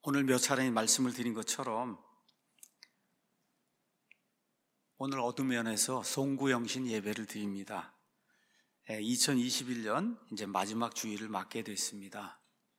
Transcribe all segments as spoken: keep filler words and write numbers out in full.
오늘 몇 차례 말씀을 드린 것처럼 오늘 어두면에서 송구영신 예배를 드립니다. 이천이십일 년 이제 마지막 주일을 맞게 됐습니다.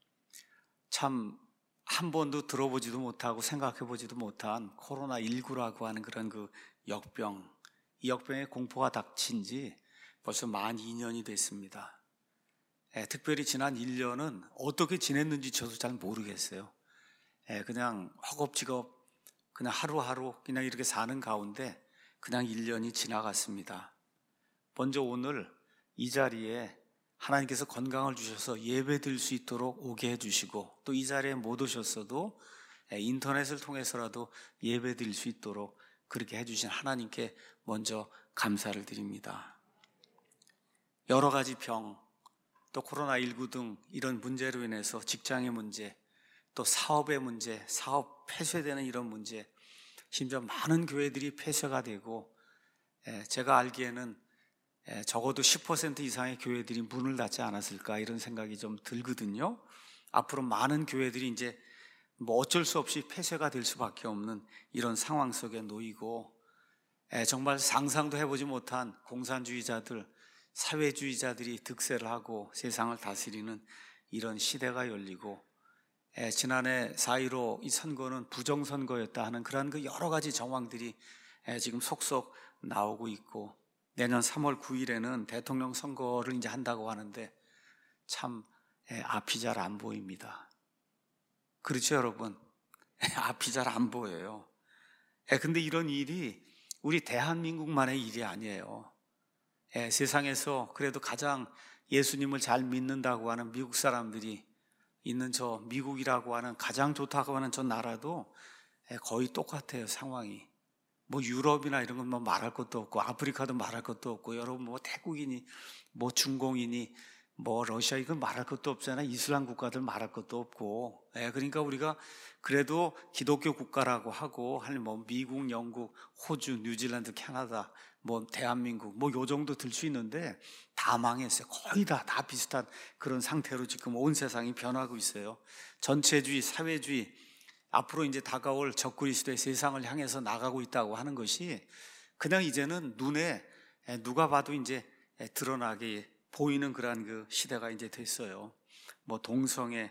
참 한 번도 들어보지도 못하고 생각해보지도 못한 코로나십구라고 하는 그런 그 역병, 이 역병의 공포가 닥친 지 벌써 만 이 년이 됐습니다. 특별히 지난 일 년은 어떻게 지냈는지 저도 잘 모르겠어요. 그냥 허겁지겁 그냥 하루하루 그냥 이렇게 사는 가운데 그냥 일 년이 지나갔습니다. 먼저 오늘 이 자리에 하나님께서 건강을 주셔서 예배 드릴 수 있도록 오게 해주시고, 또 이 자리에 못 오셨어도 인터넷을 통해서라도 예배 드릴 수 있도록 그렇게 해주신 하나님께 먼저 감사를 드립니다. 여러 가지 병, 또 코로나십구 등 이런 문제로 인해서 직장의 문제, 또 사업의 문제, 사업 폐쇄되는 이런 문제, 심지어 많은 교회들이 폐쇄가 되고, 제가 알기에는 적어도 십 퍼센트 이상의 교회들이 문을 닫지 않았을까 이런 생각이 좀 들거든요. 앞으로 많은 교회들이 이제 뭐 어쩔 수 없이 폐쇄가 될 수밖에 없는 이런 상황 속에 놓이고, 정말 상상도 해보지 못한 공산주의자들, 사회주의자들이 득세를 하고 세상을 다스리는 이런 시대가 열리고, 지난해 사 일오 이 선거는 부정선거였다 하는 그런 그 여러 가지 정황들이 지금 속속 나오고 있고, 내년 삼월 구일에는 대통령 선거를 이제 한다고 하는데 참 앞이 잘 안 보입니다. 그렇죠, 여러분? 앞이 잘 안 보여요. 근데 이런 일이 우리 대한민국만의 일이 아니에요. 세상에서 그래도 가장 예수님을 잘 믿는다고 하는 미국 사람들이 있는 저 미국이라고 하는 가장 좋다고 하는 저 나라도 거의 똑같아요, 상황이. 뭐 유럽이나 이런 건 뭐 말할 것도 없고, 아프리카도 말할 것도 없고, 여러분 뭐 태국이니 뭐 중공이니 뭐 러시아 이건 말할 것도 없잖아요. 이슬람 국가들 말할 것도 없고. 그러니까 우리가 그래도 기독교 국가라고 하고 한 뭐 미국, 영국, 호주, 뉴질랜드, 캐나다, 뭐 대한민국 뭐 요 정도 들 수 있는데 다 망했어요. 거의 다 다 비슷한 그런 상태로 지금 온 세상이 변하고 있어요. 전체주의, 사회주의, 앞으로 이제 다가올 적그리스도의 세상을 향해서 나가고 있다고 하는 것이 그냥 이제는 눈에 누가 봐도 이제 드러나게 보이는 그러한 그 시대가 이제 됐어요. 뭐 동성애,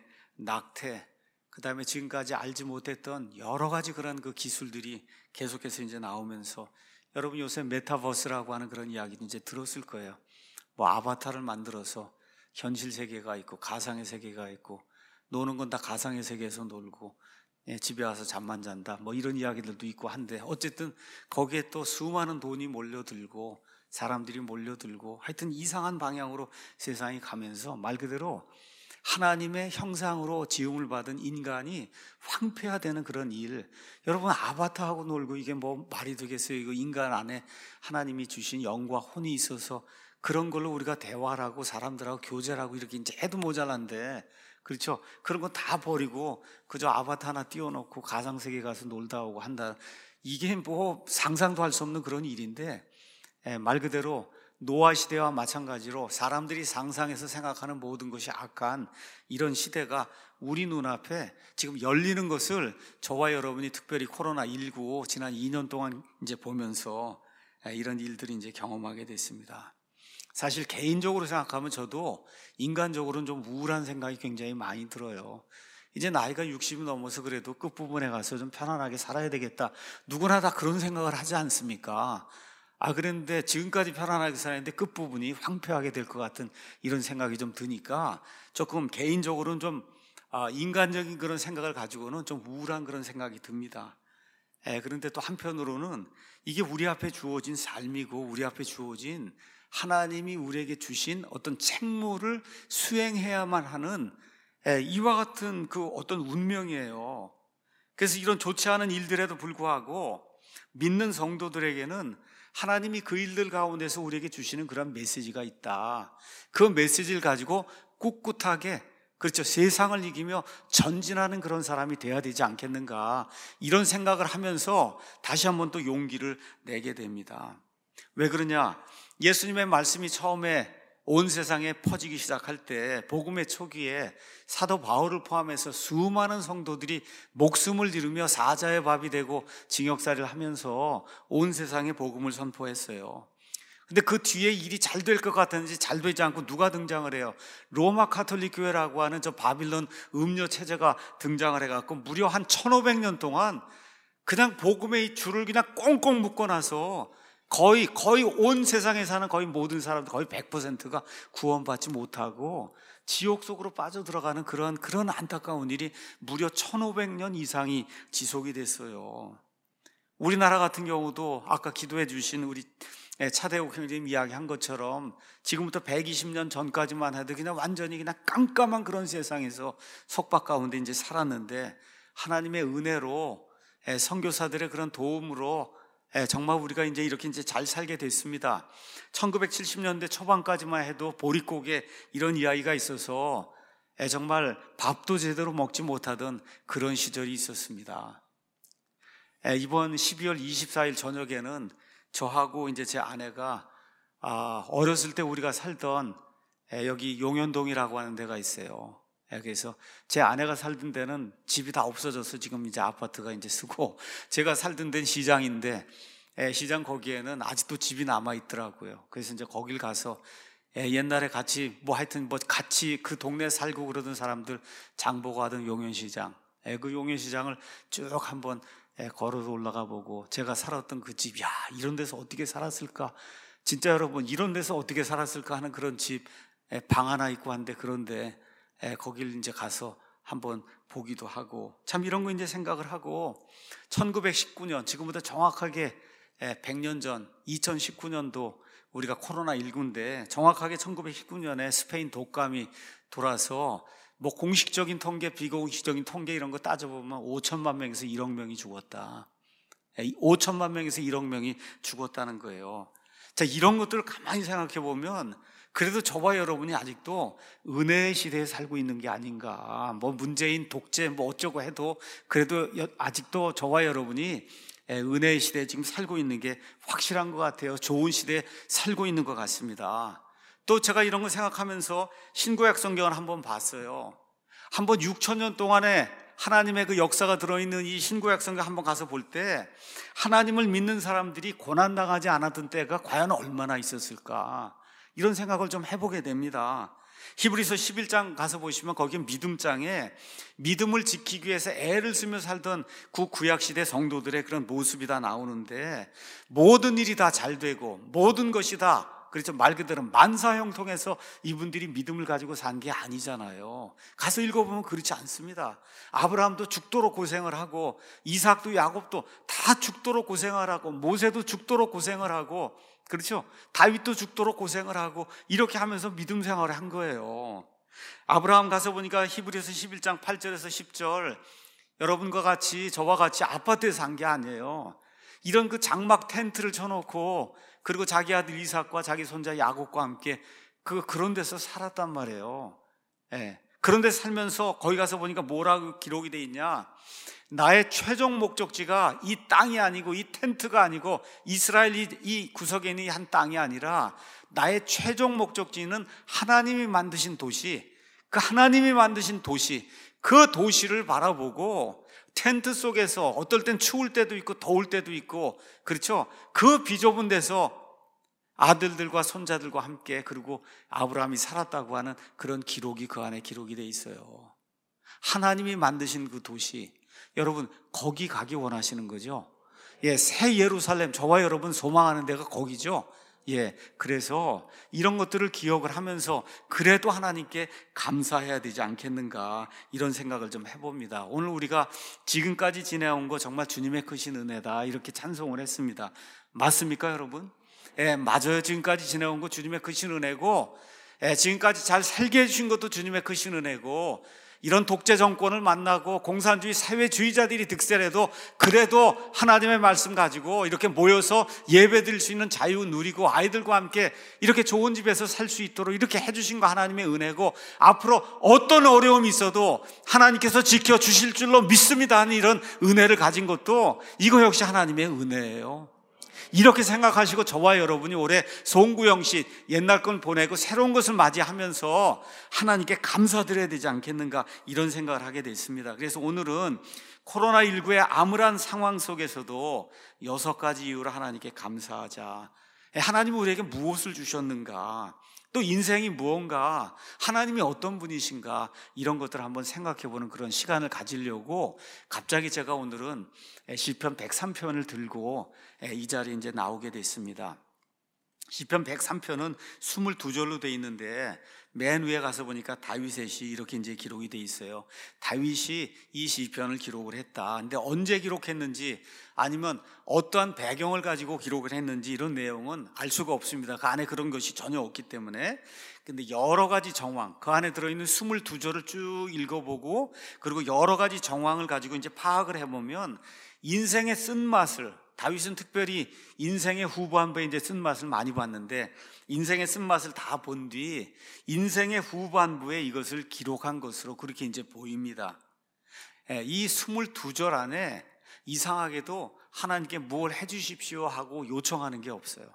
낙태, 그 다음에 지금까지 알지 못했던 여러 가지 그런 그 기술들이 계속해서 이제 나오면서, 여러분 요새 메타버스라고 하는 그런 이야기도 이제 들었을 거예요. 뭐 아바타를 만들어서 현실 세계가 있고 가상의 세계가 있고, 노는 건 다 가상의 세계에서 놀고, 예, 집에 와서 잠만 잔다 뭐 이런 이야기들도 있고 한데, 어쨌든 거기에 또 수많은 돈이 몰려들고 사람들이 몰려들고 하여튼 이상한 방향으로 세상이 가면서 말 그대로 하나님의 형상으로 지음을 받은 인간이 황폐화되는 그런 일. 여러분 아바타하고 놀고 이게 뭐 말이 되겠어요? 이거 인간 안에 하나님이 주신 영과 혼이 있어서 그런 걸로 우리가 대화를 하고 사람들하고 교제를 하고 이렇게 이제 해도 모자란데, 그렇죠? 그런 거 다 버리고 그저 아바타 하나 띄워놓고 가상세계 가서 놀다 오고 한다. 이게 뭐 상상도 할 수 없는 그런 일인데, 말 그대로 노아 시대와 마찬가지로 사람들이 상상해서 생각하는 모든 것이 악한 이런 시대가 우리 눈앞에 지금 열리는 것을 저와 여러분이 특별히 코로나십구 지난 이 년 동안 이제 보면서 이런 일들이 이제 경험하게 됐습니다. 사실 개인적으로 생각하면 저도 인간적으로는 좀 우울한 생각이 굉장히 많이 들어요. 이제 나이가 육십이 넘어서 그래도 끝부분에 가서 좀 편안하게 살아야 되겠다. 누구나 다 그런 생각을 하지 않습니까? 아, 그런데 지금까지 편안하게 살았는데 끝부분이 황폐하게 될 것 같은 이런 생각이 좀 드니까 조금 개인적으로는 좀 인간적인 그런 생각을 가지고는 좀 우울한 그런 생각이 듭니다. 예, 그런데 또 한편으로는 이게 우리 앞에 주어진 삶이고 우리 앞에 주어진 하나님이 우리에게 주신 어떤 책무를 수행해야만 하는 이와 같은 그 어떤 운명이에요. 그래서 이런 좋지 않은 일들에도 불구하고 믿는 성도들에게는 하나님이 그 일들 가운데서 우리에게 주시는 그런 메시지가 있다. 그 메시지를 가지고 꿋꿋하게, 그렇죠, 세상을 이기며 전진하는 그런 사람이 돼야 되지 않겠는가, 이런 생각을 하면서 다시 한번 또 용기를 내게 됩니다. 왜 그러냐? 예수님의 말씀이 처음에 온 세상에 퍼지기 시작할 때 복음의 초기에 사도 바울을 포함해서 수많은 성도들이 목숨을 잃으며 사자의 밥이 되고 징역살이를 하면서 온 세상에 복음을 선포했어요. 근데 그 뒤에 일이 잘 될 것 같았는지 잘 되지 않고 누가 등장을 해요? 로마 가톨릭 교회라고 하는 저 바빌론 음료 체제가 등장을 해갖고 무려 한 천오백 년 동안 그냥 복음의 이 줄을 그냥 꽁꽁 묶어놔서 거의 거의 온 세상에 사는 거의 모든 사람들 거의 백 퍼센트가 구원받지 못하고 지옥 속으로 빠져들어가는 그런 그런 안타까운 일이 무려 천오백 년 이상이 지속이 됐어요. 우리나라 같은 경우도 아까 기도해 주신 우리 차대욱 형님 이야기한 것처럼 지금부터 백이십 년 전까지만 해도 그냥 완전히 그냥 깜깜한 그런 세상에서 속박 가운데 이제 살았는데 하나님의 은혜로 선교사들의 그런 도움으로 정말 우리가 이제 이렇게 이제 잘 살게 됐습니다. 천구백칠십 년대 초반까지만 해도 보릿고개 이런 이야기가 있어서 정말 밥도 제대로 먹지 못하던 그런 시절이 있었습니다. 이번 십이월 이십사일 저녁에는 저하고 이제 제 아내가 어렸을 때 우리가 살던 여기 용현동이라고 하는 데가 있어요. 그래서 제 아내가 살던 데는 집이 다 없어져서 지금 이제 아파트가 이제 쓰고, 제가 살던 데는 시장인데 시장 거기에는 아직도 집이 남아 있더라고요. 그래서 이제 거길 가서 옛날에 같이 뭐 하여튼 뭐 같이 그 동네 살고 그러던 사람들 장보고 하던 용현시장, 그 용현시장을 쭉 한번 걸어서 올라가 보고 제가 살았던 그 집, 야 이런 데서 어떻게 살았을까, 진짜 여러분 이런 데서 어떻게 살았을까 하는 그런 집 방 하나 있고 한데, 그런데 거길 이제 가서 한번 보기도 하고 참 이런 거 이제 생각을 하고, 천구백십구 년 지금부터 정확하게 백 년 전 이천십구 년도 우리가 코로나십구인데 정확하게 천구백십구 년에 스페인 독감이 돌아서 뭐 공식적인 통계 비공식적인 통계 이런 거 따져보면 오천만 명에서 일억 명이 죽었다. 오천만 명에서 일억 명이 죽었다는 거예요. 자, 이런 것들을 가만히 생각해 보면 그래도 저와 여러분이 아직도 은혜의 시대에 살고 있는 게 아닌가. 뭐 문재인 독재 뭐 어쩌고 해도 그래도 아직도 저와 여러분이 은혜의 시대에 지금 살고 있는 게 확실한 것 같아요. 좋은 시대에 살고 있는 것 같습니다. 또 제가 이런 거 생각하면서 신구약 성경을 한번 봤어요. 한번 육천 년 동안에 하나님의 그 역사가 들어있는 이 신구약 성경 한번 가서 볼 때 하나님을 믿는 사람들이 고난당하지 않았던 때가 과연 얼마나 있었을까, 이런 생각을 좀 해보게 됩니다. 히브리서 십일 장 가서 보시면 거기에 믿음장에 믿음을 지키기 위해서 애를 쓰며 살던 그 구약시대 성도들의 그런 모습이 다 나오는데, 모든 일이 다 잘 되고 모든 것이 다, 그렇죠, 말 그대로 만사형통해서 이분들이 믿음을 가지고 산 게 아니잖아요. 가서 읽어보면 그렇지 않습니다. 아브라함도 죽도록 고생을 하고, 이삭도 야곱도 다 죽도록 고생을 하고, 모세도 죽도록 고생을 하고, 그렇죠, 다윗도 죽도록 고생을 하고, 이렇게 하면서 믿음 생활을 한 거예요. 아브라함 가서 보니까 히브리서 십일 장 팔 절에서 십 절, 여러분과 같이 저와 같이 아파트에 산 게 아니에요. 이런 그 장막 텐트를 쳐놓고, 그리고 자기 아들 이삭과 자기 손자 야곱과 함께 그 그런 데서 살았단 말이에요. 예. 그런 데 살면서 거기 가서 보니까 뭐라고 기록이 돼 있냐, 나의 최종 목적지가 이 땅이 아니고 이 텐트가 아니고 이스라엘이 이 구석에 있는 한 땅이 아니라 나의 최종 목적지는 하나님이 만드신 도시, 그 하나님이 만드신 도시, 그 도시를 바라보고 텐트 속에서 어떨 땐 추울 때도 있고 더울 때도 있고, 그렇죠, 그 비좁은 데서 아들들과 손자들과 함께, 그리고 아브라함이 살았다고 하는 그런 기록이 그 안에 기록이 돼 있어요. 하나님이 만드신 그 도시, 여러분 거기 가기 원하시는 거죠? 예, 새 예루살렘, 저와 여러분 소망하는 데가 거기죠. 예, 그래서 이런 것들을 기억을 하면서 그래도 하나님께 감사해야 되지 않겠는가, 이런 생각을 좀 해봅니다. 오늘 우리가 지금까지 지내온 거 정말 주님의 크신 은혜다, 이렇게 찬송을 했습니다. 맞습니까 여러분? 예, 맞아요. 지금까지 지내온 거 주님의 크신 은혜고, 예, 지금까지 잘 살게 해주신 것도 주님의 크신 은혜고, 이런 독재 정권을 만나고 공산주의 사회주의자들이 득세해도 그래도 하나님의 말씀 가지고 이렇게 모여서 예배드릴 수 있는 자유 누리고 아이들과 함께 이렇게 좋은 집에서 살 수 있도록 이렇게 해주신 거 하나님의 은혜고, 앞으로 어떤 어려움이 있어도 하나님께서 지켜주실 줄로 믿습니다 하는 이런 은혜를 가진 것도 이거 역시 하나님의 은혜예요. 이렇게 생각하시고 저와 여러분이 올해 송구영신 옛날 건 보내고 새로운 것을 맞이하면서 하나님께 감사드려야 되지 않겠는가, 이런 생각을 하게 됐습니다. 그래서 오늘은 코로나십구의 암울한 상황 속에서도 여섯 가지 이유로 하나님께 감사하자. 하나님이 우리에게 무엇을 주셨는가, 또 인생이 무언가, 하나님이 어떤 분이신가, 이런 것들을 한번 생각해보는 그런 시간을 가지려고 갑자기 제가 오늘은 시편 백삼 편을 들고 이 자리에 이제 나오게 됐습니다. 시편 백삼 편은 이십이 절로 되어 있는데 맨 위에 가서 보니까 다윗의 시 이렇게 이제 기록이 되어 있어요. 다윗이 이 시편을 기록을 했다. 근데 언제 기록했는지, 아니면 어떠한 배경을 가지고 기록을 했는지, 이런 내용은 알 수가 없습니다. 그 안에 그런 것이 전혀 없기 때문에. 근데 여러 가지 정황, 그 안에 들어있는 이십이 절을 쭉 읽어보고, 그리고 여러 가지 정황을 가지고 이제 파악을 해보면 인생의 쓴맛을, 다윗은 특별히 인생의 후반부에 이제 쓴맛을 많이 봤는데, 인생의 쓴맛을 다 본 뒤 인생의 후반부에 이것을 기록한 것으로 그렇게 이제 보입니다. 이 이십이 절 안에 이상하게도 하나님께 뭘 해주십시오 하고 요청하는 게 없어요.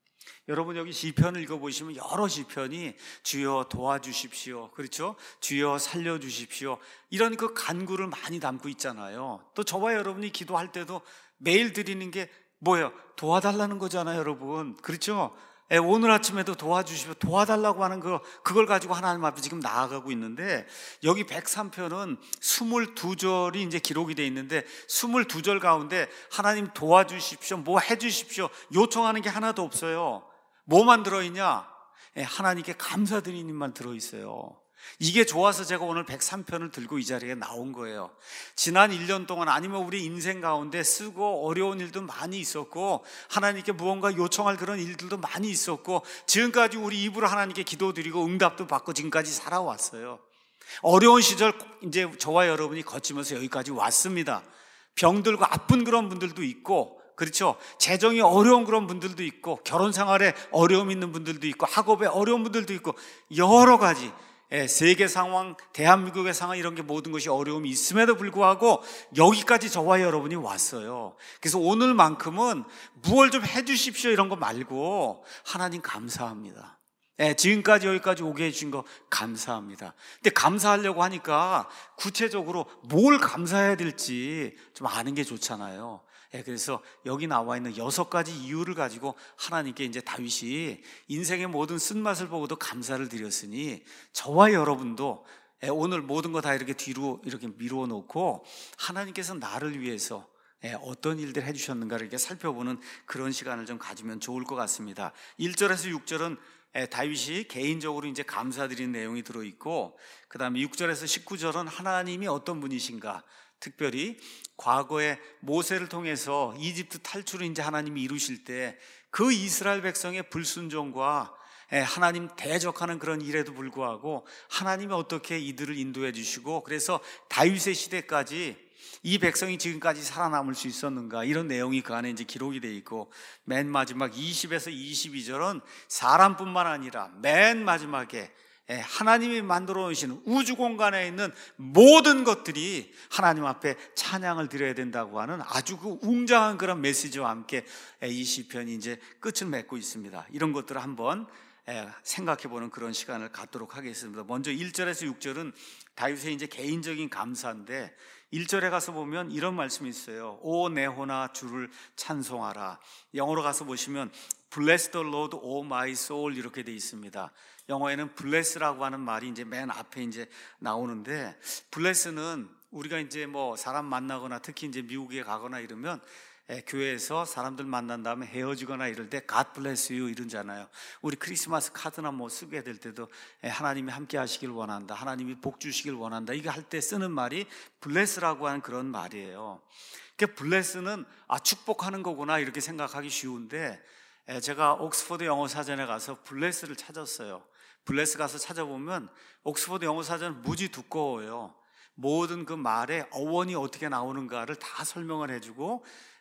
여러분 여기 시편을 읽어보시면 여러 시편이 주여 도와주십시오, 그렇죠? 주여 살려주십시오, 이런 그 간구를 많이 담고 있잖아요. 또 저와 여러분이 기도할 때도 매일 드리는 게 뭐예요? 도와달라는 거잖아요, 여러분. 그렇죠? 예, 오늘 아침에도 도와주십시오, 도와달라고 하는 거, 그걸 가지고 하나님 앞에 지금 나아가고 있는데, 여기 백삼 편은 이십이 절이 이제 기록이 되어 있는데, 이십이 절 가운데 하나님 도와주십시오, 뭐 해주십시오, 요청하는 게 하나도 없어요. 뭐만 들어있냐? 예, 하나님께 감사드리는 일만 들어있어요. 이게 좋아서 제가 오늘 백삼 편을 들고 이 자리에 나온 거예요. 지난 일 년 동안, 아니면 우리 인생 가운데 쓰고 어려운 일도 많이 있었고, 하나님께 무언가 요청할 그런 일들도 많이 있었고, 지금까지 우리 입으로 하나님께 기도드리고 응답도 받고 지금까지 살아왔어요. 어려운 시절 이제 저와 여러분이 거치면서 여기까지 왔습니다. 병들고 아픈 그런 분들도 있고, 그렇죠? 재정이 어려운 그런 분들도 있고, 결혼 생활에 어려움 있는 분들도 있고, 학업에 어려운 분들도 있고, 여러 가지, 예, 세계 상황, 대한민국의 상황, 이런 게 모든 것이 어려움이 있음에도 불구하고 여기까지 저와 여러분이 왔어요. 그래서 오늘만큼은 무얼 좀 해주십시오 이런 거 말고, 하나님 감사합니다. 예, 지금까지 여기까지 오게 해주신 거 감사합니다. 근데 감사하려고 하니까 구체적으로 뭘 감사해야 될지 좀 아는 게 좋잖아요. 예, 그래서 여기 나와 있는 여섯 가지 이유를 가지고 하나님께 이제 다윗이 인생의 모든 쓴맛을 보고도 감사를 드렸으니, 저와 여러분도 예, 오늘 모든 거 다 이렇게 뒤로 이렇게 미루어 놓고 하나님께서 나를 위해서 예, 어떤 일들을 해주셨는가를 이렇게 살펴보는 그런 시간을 좀 가지면 좋을 것 같습니다. 일 절에서 육 절은 예, 다윗이 개인적으로 이제 감사드리는 내용이 들어있고, 그 다음에 육 절에서 십구 절은 하나님이 어떤 분이신가, 특별히 과거에 모세를 통해서 이집트 탈출을 이제 하나님이 이루실 때 그 이스라엘 백성의 불순종과 하나님 대적하는 그런 일에도 불구하고 하나님이 어떻게 이들을 인도해 주시고, 그래서 다윗의 시대까지 이 백성이 지금까지 살아남을 수 있었는가, 이런 내용이 그 안에 이제 기록이 되어 있고, 맨 마지막 이십에서 이십이 절은 사람뿐만 아니라 맨 마지막에 하나님이 만들어 놓으신 우주 공간에 있는 모든 것들이 하나님 앞에 찬양을 드려야 된다고 하는 아주 그 웅장한 그런 메시지와 함께 이 시편이 이제 끝을 맺고 있습니다. 이런 것들을 한번 생각해 보는 그런 시간을 갖도록 하겠습니다. 먼저 일 절에서 육 절은 다윗의 이제 개인적인 감사인데, 일 절에 가서 보면 이런 말씀이 있어요. 오 내 혼아 주를 찬송하라. 영어로 가서 보시면 Bless the Lord, O my soul, 이렇게 돼 있습니다. 영어에는 bless라고 하는 말이 이제 맨 앞에 이제 나오는데, bless는 우리가 이제 뭐 사람 만나거나 특히 이제 미국에 가거나 이러면 예, 교회에서 사람들 만난 다음에 헤어지거나 이럴 때 God bless you 이러잖아요. 우리 크리스마스 카드나 뭐 쓰게 될 때도 예, 하나님이 함께 하시길 원한다, 하나님이 복 주시길 원한다, 이거 할 때 쓰는 말이 bless라고 하는 그런 말이에요. 그러니까 bless는 아 축복하는 거구나 이렇게 생각하기 쉬운데, 예, 제가 옥스퍼드 영어 사전에 가서 bless를 찾았어요. 블레스 가서 찾아보면 옥스퍼드 영어 사전은 무지 두꺼워요. 모든 그 말의 어원이 어떻게 나오는가를 다 설명을 해주고,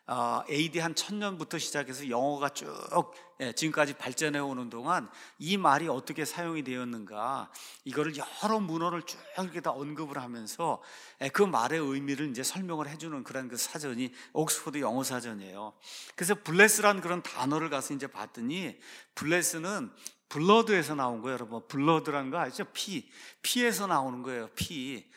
에이디 한 천 년부터 시작해서 영어가 쭉 지금까지 발전해 오는 동안 이 말이 어떻게 사용이 되었는가, 이거를 여러 문헌을 쭉 이렇게 다 언급을 하면서 그 말의 의미를 이제 설명을 해주는 그런 그 사전이 옥스퍼드 영어 사전이에요. 그래서 블레스라는 그런 단어를 가서 이제 봤더니, 블레스는 블러드에서 나온 거예요. 여러분, 블러드라는 거 아시죠? 피, 피에서 나오는 거예요. 피,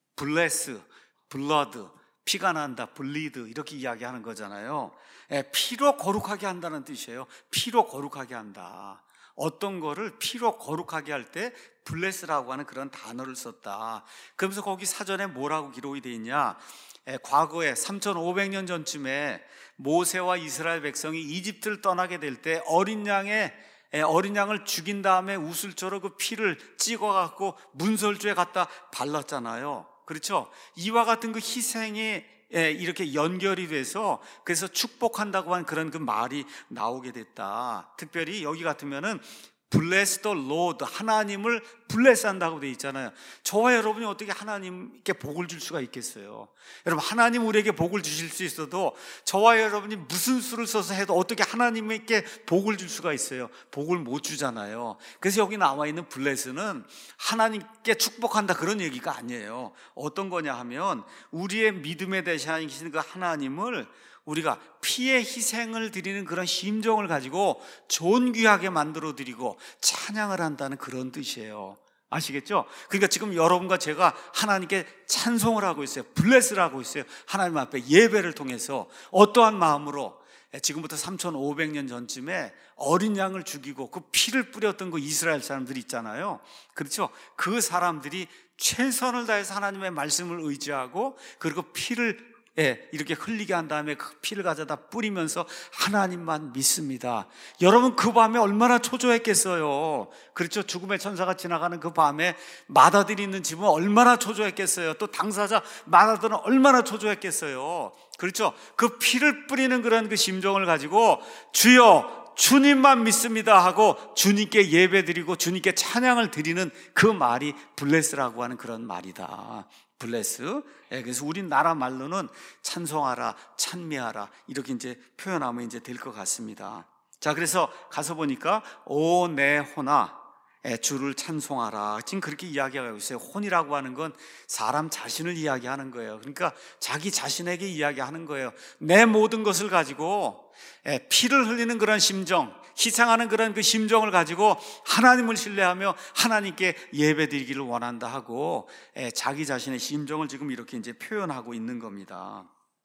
블레스, 블러드, 피가 난다, 블리드, 이렇게 이야기하는 거잖아요. 예, 피로 거룩하게 한다는 뜻이에요. 피로 거룩하게 한다. 어떤 거를 피로 거룩하게 할 때 블레스라고 하는 그런 단어를 썼다. 그러면서 거기 사전에 뭐라고 기록이 되어 있냐, 예, 과거에 삼천오백 년 전쯤에 모세와 이스라엘 백성이 이집트를 떠나게 될 때 어린 양의 어린 양을 죽인 다음에 우슬초로 그 피를 찍어갖고 문설주에 갖다 발랐잖아요. 그렇죠? 이와 같은 그 희생이 이렇게 연결이 돼서 그래서 축복한다고 한 그런 그 말이 나오게 됐다. 특별히 여기 같으면은 bless the Lord, 하나님을 블레스 한다고 되어 있잖아요. 저와 여러분이 어떻게 하나님께 복을 줄 수가 있겠어요? 여러분, 하나님 우리에게 복을 주실 수 있어도 저와 여러분이 무슨 수를 써서 해도 어떻게 하나님께 복을 줄 수가 있어요? 복을 못 주잖아요. 그래서 여기 나와 있는 블레스는 하나님께 축복한다, 그런 얘기가 아니에요. 어떤 거냐 하면, 우리의 믿음에 대하시는 그 하나님을 우리가 피의 희생을 드리는 그런 심정을 가지고 존귀하게 만들어 드리고 찬양을 한다는 그런 뜻이에요. 아시겠죠? 그러니까 지금 여러분과 제가 하나님께 찬송을 하고 있어요. 블레스를 하고 있어요. 하나님 앞에 예배를 통해서 어떠한 마음으로, 지금부터 삼천오백 년 전쯤에 어린 양을 죽이고 그 피를 뿌렸던 그 이스라엘 사람들이 있잖아요. 그렇죠? 그 사람들이 최선을 다해서 하나님의 말씀을 의지하고, 그리고 피를 예, 이렇게 흘리게 한 다음에 그 피를 가져다 뿌리면서 하나님만 믿습니다. 여러분, 그 밤에 얼마나 초조했겠어요. 그렇죠? 죽음의 천사가 지나가는 그 밤에 마다들이 있는 집은 얼마나 초조했겠어요. 또 당사자 마다들은 얼마나 초조했겠어요. 그렇죠? 그 피를 뿌리는 그런 그 심정을 가지고 주여 주님만 믿습니다 하고 주님께 예배드리고 주님께 찬양을 드리는 그 말이 블레스라고 하는 그런 말이다. 블레스. 예, 그래서 우리 나라 말로는 찬송하라, 찬미하라, 이렇게 이제 표현하면 이제 될 것 같습니다. 자, 그래서 가서 보니까 오 내 혼아, 예, 주를 찬송하라, 지금 그렇게 이야기하고 있어요. 혼이라고 하는 건 사람 자신을 이야기하는 거예요. 그러니까 자기 자신에게 이야기하는 거예요. 내 모든 것을 가지고, 예, 피를 흘리는 그런 심정, 희생하는 그런 그 심정을 가지고 하나님을 신뢰하며 하나님께 예배드리기를 원한다 하고, 예, 자기 자신의 심정을 지금 이렇게 이제 표현하고 있는 겁니다.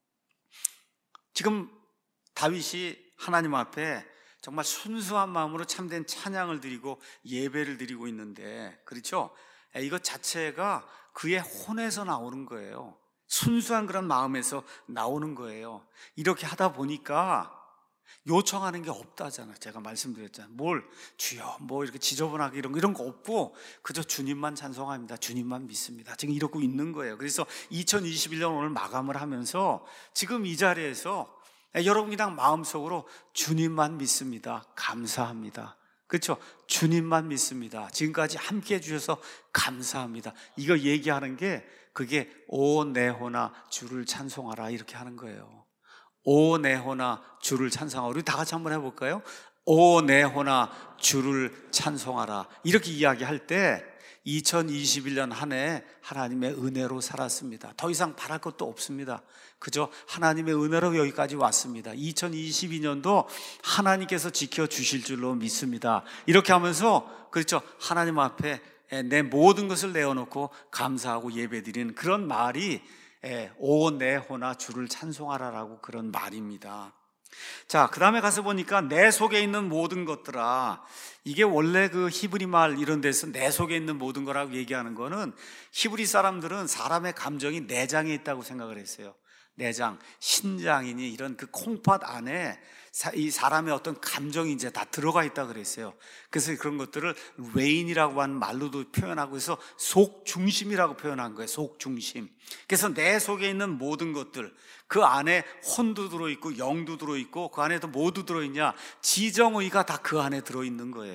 지금 다윗이 하나님 앞에 정말 순수한 마음으로 참된 찬양을 드리고 예배를 드리고 있는데, 그렇죠? 예, 이것 자체가 그의 혼에서 나오는 거예요. 순수한 그런 마음에서 나오는 거예요. 이렇게 하다 보니까 요청하는 게 없다잖아요. 제가 말씀드렸잖아요. 뭘 주여 뭐 이렇게 지저분하게 이런 거 이런 거 없고 그저 주님만 찬송합니다. 주님만 믿습니다. 지금 이러고 있는 거예요. 그래서 이천이십일 년 오늘 마감을 하면서 지금 이 자리에서 여러분 그냥 마음속으로 주님만 믿습니다. 감사합니다. 그렇죠? 주님만 믿습니다. 지금까지 함께 해주셔서 감사합니다. 이거 얘기하는 게 그게 오 내 혼아 주를 찬송하라, 이렇게 하는 거예요. 오 내 혼아 주를 찬송하라. 우리 다 같이 한번 해볼까요? 오 내 혼아 주를 찬송하라, 이렇게 이야기할 때 이천이십일 년 한 해 하나님의 은혜로 살았습니다. 더 이상 바랄 것도 없습니다. 그저 하나님의 은혜로 여기까지 왔습니다. 이천이십이 년도 하나님께서 지켜주실 줄로 믿습니다. 이렇게 하면서, 그렇죠, 하나님 앞에 내 모든 것을 내어놓고 감사하고 예배드리는 그런 말이 오 내 혼아 주를 찬송하라라고 그런 말입니다. 자, 그 다음에 가서 보니까 내 속에 있는 모든 것들아, 이게 원래 그 히브리 말 이런 데서 내 속에 있는 모든 거라고 얘기하는 거는, 히브리 사람들은 사람의 감정이 내장에 있다고 생각을 했어요. 내장, 신장이니 이런 그 콩팥 안에 이 사람의 어떤 감정이 이제 다 들어가 있다 그랬어요. 그래서 그런 것들을 레인이라고 하는 말로도 표현하고 해서 속중심이라고 표현한 거예요. 속중심. 그래서 내 속에 있는 모든 것들, 그 안에 혼도 들어있고 영도 들어있고 그 안에도 모두 들어있냐, 지정의가 다 그 안에 들어있는 거예요.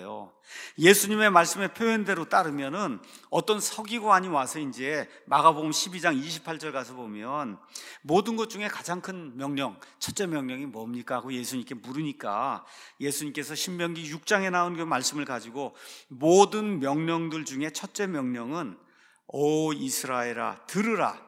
예수님의 말씀의 표현대로 따르면은 어떤 서기관이 와서 이제 마가복음 십이 장 이십팔 절 가서 보면 모든 것 중에 가장 큰 명령, 첫째 명령이 뭡니까? 하고 예수님께 물으니까 예수님께서 신명기 육 장에 나온 그 말씀을 가지고 모든 명령들 중에 첫째 명령은 오 이스라엘아 들으라.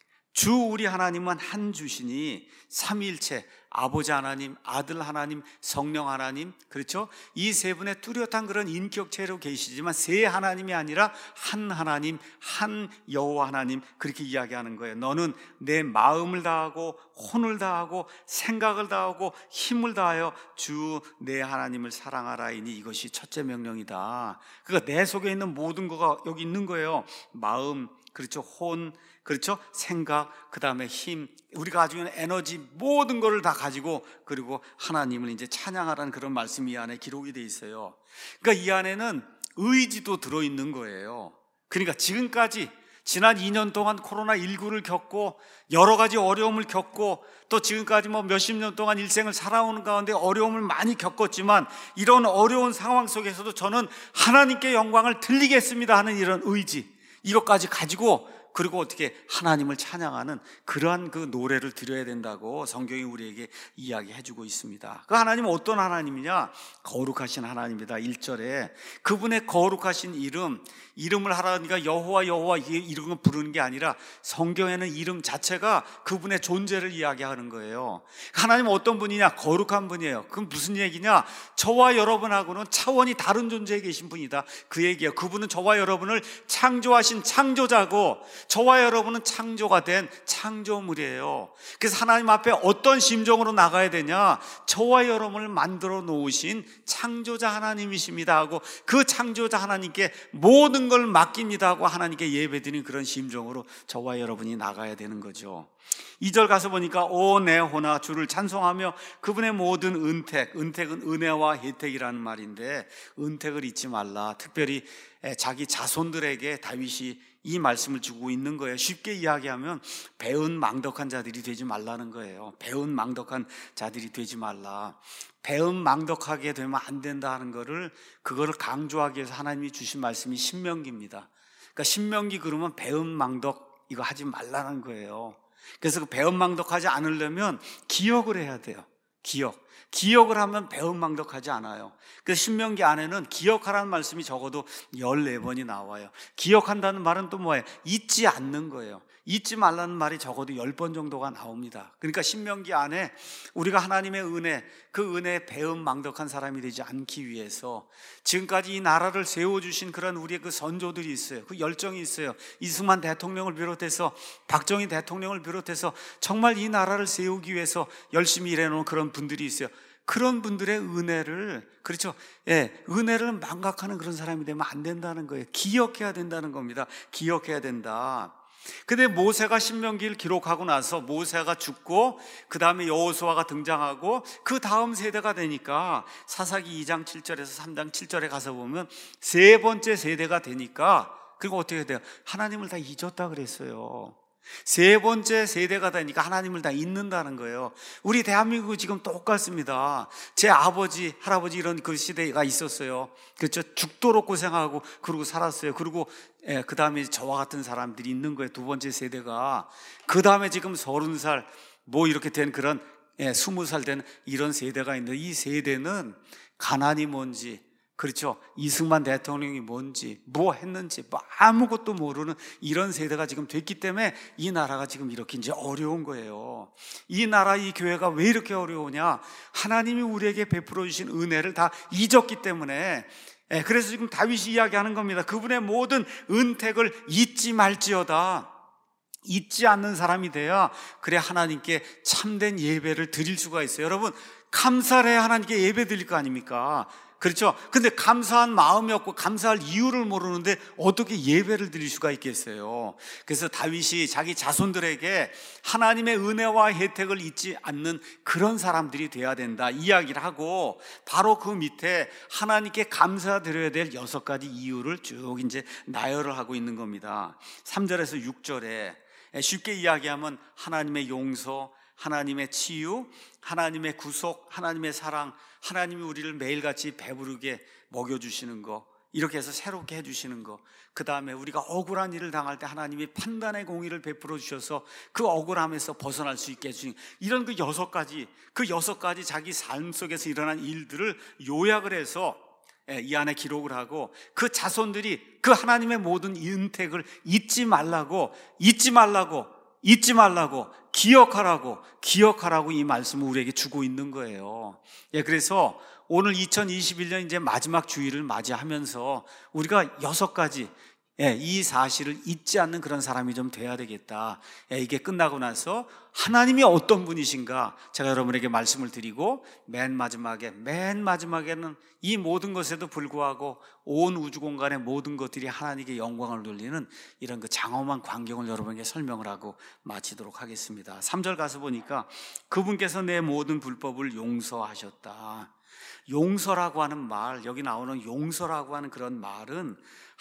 주 우리 하나님은 한 주시니 삼위일체 아버지 하나님, 아들 하나님, 성령 하나님, 그렇죠? 이 세 분의 뚜렷한 그런 인격체로 계시지만 세 하나님이 아니라 한 하나님, 한 여호와 하나님, 그렇게 이야기하는 거예요. 너는 내 마음을 다하고 혼을 다하고 생각을 다하고 힘을 다하여 주 내 하나님을 사랑하라이니 이것이 첫째 명령이다. 그러니까 내 속에 있는 모든 거가 여기 있는 거예요. 마음, 그렇죠? 혼, 그렇죠? 생각, 그 다음에 힘, 우리가 가지고 있는 에너지 모든 것을 다 가지고 그리고 하나님을 이제 찬양하라는 그런 말씀이 이 안에 기록이 돼 있어요. 그러니까 이 안에는 의지도 들어있는 거예요. 그러니까 지금까지 지난 이 년 동안 코로나십구를 겪고 여러 가지 어려움을 겪고 또 지금까지 뭐 몇십 년 동안 일생을 살아오는 가운데 어려움을 많이 겪었지만 이런 어려운 상황 속에서도 저는 하나님께 영광을 드리겠습니다 하는 이런 의지, 이것까지 가지고 그리고 어떻게 하나님을 찬양하는 그러한 그 노래를 드려야 된다고 성경이 우리에게 이야기해주고 있습니다. 그 하나님은 어떤 하나님이냐? 거룩하신 하나님이다. 일 절에 그분의 거룩하신 이름, 이름을 하라니까 여호와 여호와 이름을 부르는 게 아니라 성경에는 이름 자체가 그분의 존재를 이야기하는 거예요. 하나님은 어떤 분이냐? 거룩한 분이에요. 그럼 무슨 얘기냐? 저와 여러분하고는 차원이 다른 존재에 계신 분이다. 그 얘기예요. 그분은 저와 여러분을 창조하신 창조자고 저와 여러분은 창조가 된 창조물이에요. 그래서 하나님 앞에 어떤 심정으로 나가야 되냐? 저와 여러분을 만들어 놓으신 창조자 하나님이십니다 하고 그 창조자 하나님께 모든 걸 맡깁니다 하고 하나님께 예배드리는 그런 심정으로 저와 여러분이 나가야 되는 거죠. 이 절 가서 보니까 오 내 혼아 주를 찬송하며 그분의 모든 은택, 은택은 은혜와 혜택이라는 말인데 은택을 잊지 말라. 특별히 자기 자손들에게 다윗이 이 말씀을 주고 있는 거예요. 쉽게 이야기하면 배은 망덕한 자들이 되지 말라는 거예요. 배은 망덕한 자들이 되지 말라. 배은 망덕하게 되면 안 된다 하는 거를 그거를 강조하기 위해서 하나님이 주신 말씀이 신명기입니다. 그러니까 신명기 그러면 배은 망덕 이거 하지 말라는 거예요. 그래서 그 배은망덕하지 않으려면 기억을 해야 돼요. 기억. 기억을 하면 배은망덕하지 않아요. 그래서 신명기 안에는 기억하라는 말씀이 적어도 열네 번이 나와요. 기억한다는 말은 또 뭐예요? 잊지 않는 거예요. 잊지 말라는 말이 적어도 열 번 정도가 나옵니다. 그러니까 신명기 안에 우리가 하나님의 은혜, 그 은혜에 배은망덕한 사람이 되지 않기 위해서 지금까지 이 나라를 세워주신 그런 우리의 그 선조들이 있어요. 그 열정이 있어요. 이승만 대통령을 비롯해서 박정희 대통령을 비롯해서 정말 이 나라를 세우기 위해서 열심히 일해놓은 그런 분들이 있어요. 그런 분들의 은혜를, 그렇죠? 예, 은혜를 망각하는 그런 사람이 되면 안 된다는 거예요. 기억해야 된다는 겁니다. 기억해야 된다. 근데 모세가 신명기를 기록하고 나서 모세가 죽고 그 다음에 여호수아가 등장하고 그 다음 세대가 되니까 사사기 이 장 칠 절에서 삼 장 칠 절에 가서 보면 세 번째 세대가 되니까 그리고 어떻게 돼요? 하나님을 다 잊었다 그랬어요. 세 번째 세대가 되니까 하나님을 다 잊는다는 거예요. 우리 대한민국 지금 똑같습니다. 제 아버지, 할아버지 이런 그 시대가 있었어요. 그렇죠? 죽도록 고생하고 그러고 살았어요. 그리고 예, 그 다음에 저와 같은 사람들이 있는 거예요. 두 번째 세대가. 그 다음에 지금 서른 살 뭐 이렇게 된 그런 예, 스무 살 된 이런 세대가 있는데 이 세대는 가난이 뭔지, 그렇죠? 이승만 대통령이 뭔지, 뭐 했는지, 뭐 아무것도 모르는 이런 세대가 지금 됐기 때문에 이 나라가 지금 이렇게 이제 어려운 거예요. 이 나라, 이 교회가 왜 이렇게 어려우냐? 하나님이 우리에게 베풀어 주신 은혜를 다 잊었기 때문에. 예, 그래서 지금 다윗이 이야기하는 겁니다. 그분의 모든 은택을 잊지 말지어다. 잊지 않는 사람이 돼야 그래 하나님께 참된 예배를 드릴 수가 있어요. 여러분, 감사를 해야 하나님께 예배 드릴 거 아닙니까? 그렇죠? 근데 감사한 마음이 없고 감사할 이유를 모르는데 어떻게 예배를 드릴 수가 있겠어요? 그래서 다윗이 자기 자손들에게 하나님의 은혜와 혜택을 잊지 않는 그런 사람들이 돼야 된다 이야기를 하고 바로 그 밑에 하나님께 감사드려야 될 여섯 가지 이유를 쭉 이제 나열을 하고 있는 겁니다. 삼 절에서 육 절에 쉽게 이야기하면 하나님의 용서, 하나님의 치유, 하나님의 구속, 하나님의 사랑, 하나님이 우리를 매일같이 배부르게 먹여주시는 거, 이렇게 해서 새롭게 해주시는 거, 그 다음에 우리가 억울한 일을 당할 때 하나님이 판단의 공의를 베풀어 주셔서 그 억울함에서 벗어날 수 있게 해주신, 이런 그 여섯 가지, 그 여섯 가지 자기 삶 속에서 일어난 일들을 요약을 해서 이 안에 기록을 하고, 그 자손들이 그 하나님의 모든 은택을 잊지 말라고, 잊지 말라고, 잊지 말라고, 기억하라고, 기억하라고 이 말씀을 우리에게 주고 있는 거예요. 예, 그래서 오늘 이천이십일 년 이제 마지막 주일을 맞이하면서 우리가 여섯 가지, 예, 이 사실을 잊지 않는 그런 사람이 좀 돼야 되겠다. 예, 이게 끝나고 나서 하나님이 어떤 분이신가 제가 여러분에게 말씀을 드리고, 맨 마지막에, 맨 마지막에는 이 모든 것에도 불구하고 온 우주 공간의 모든 것들이 하나님께 영광을 돌리는 이런 그 장엄한 광경을 여러분에게 설명을 하고 마치도록 하겠습니다. 삼 절 가서 보니까 그분께서 내 모든 불법을 용서하셨다. 용서라고 하는 말, 여기 나오는 용서라고 하는 그런 말은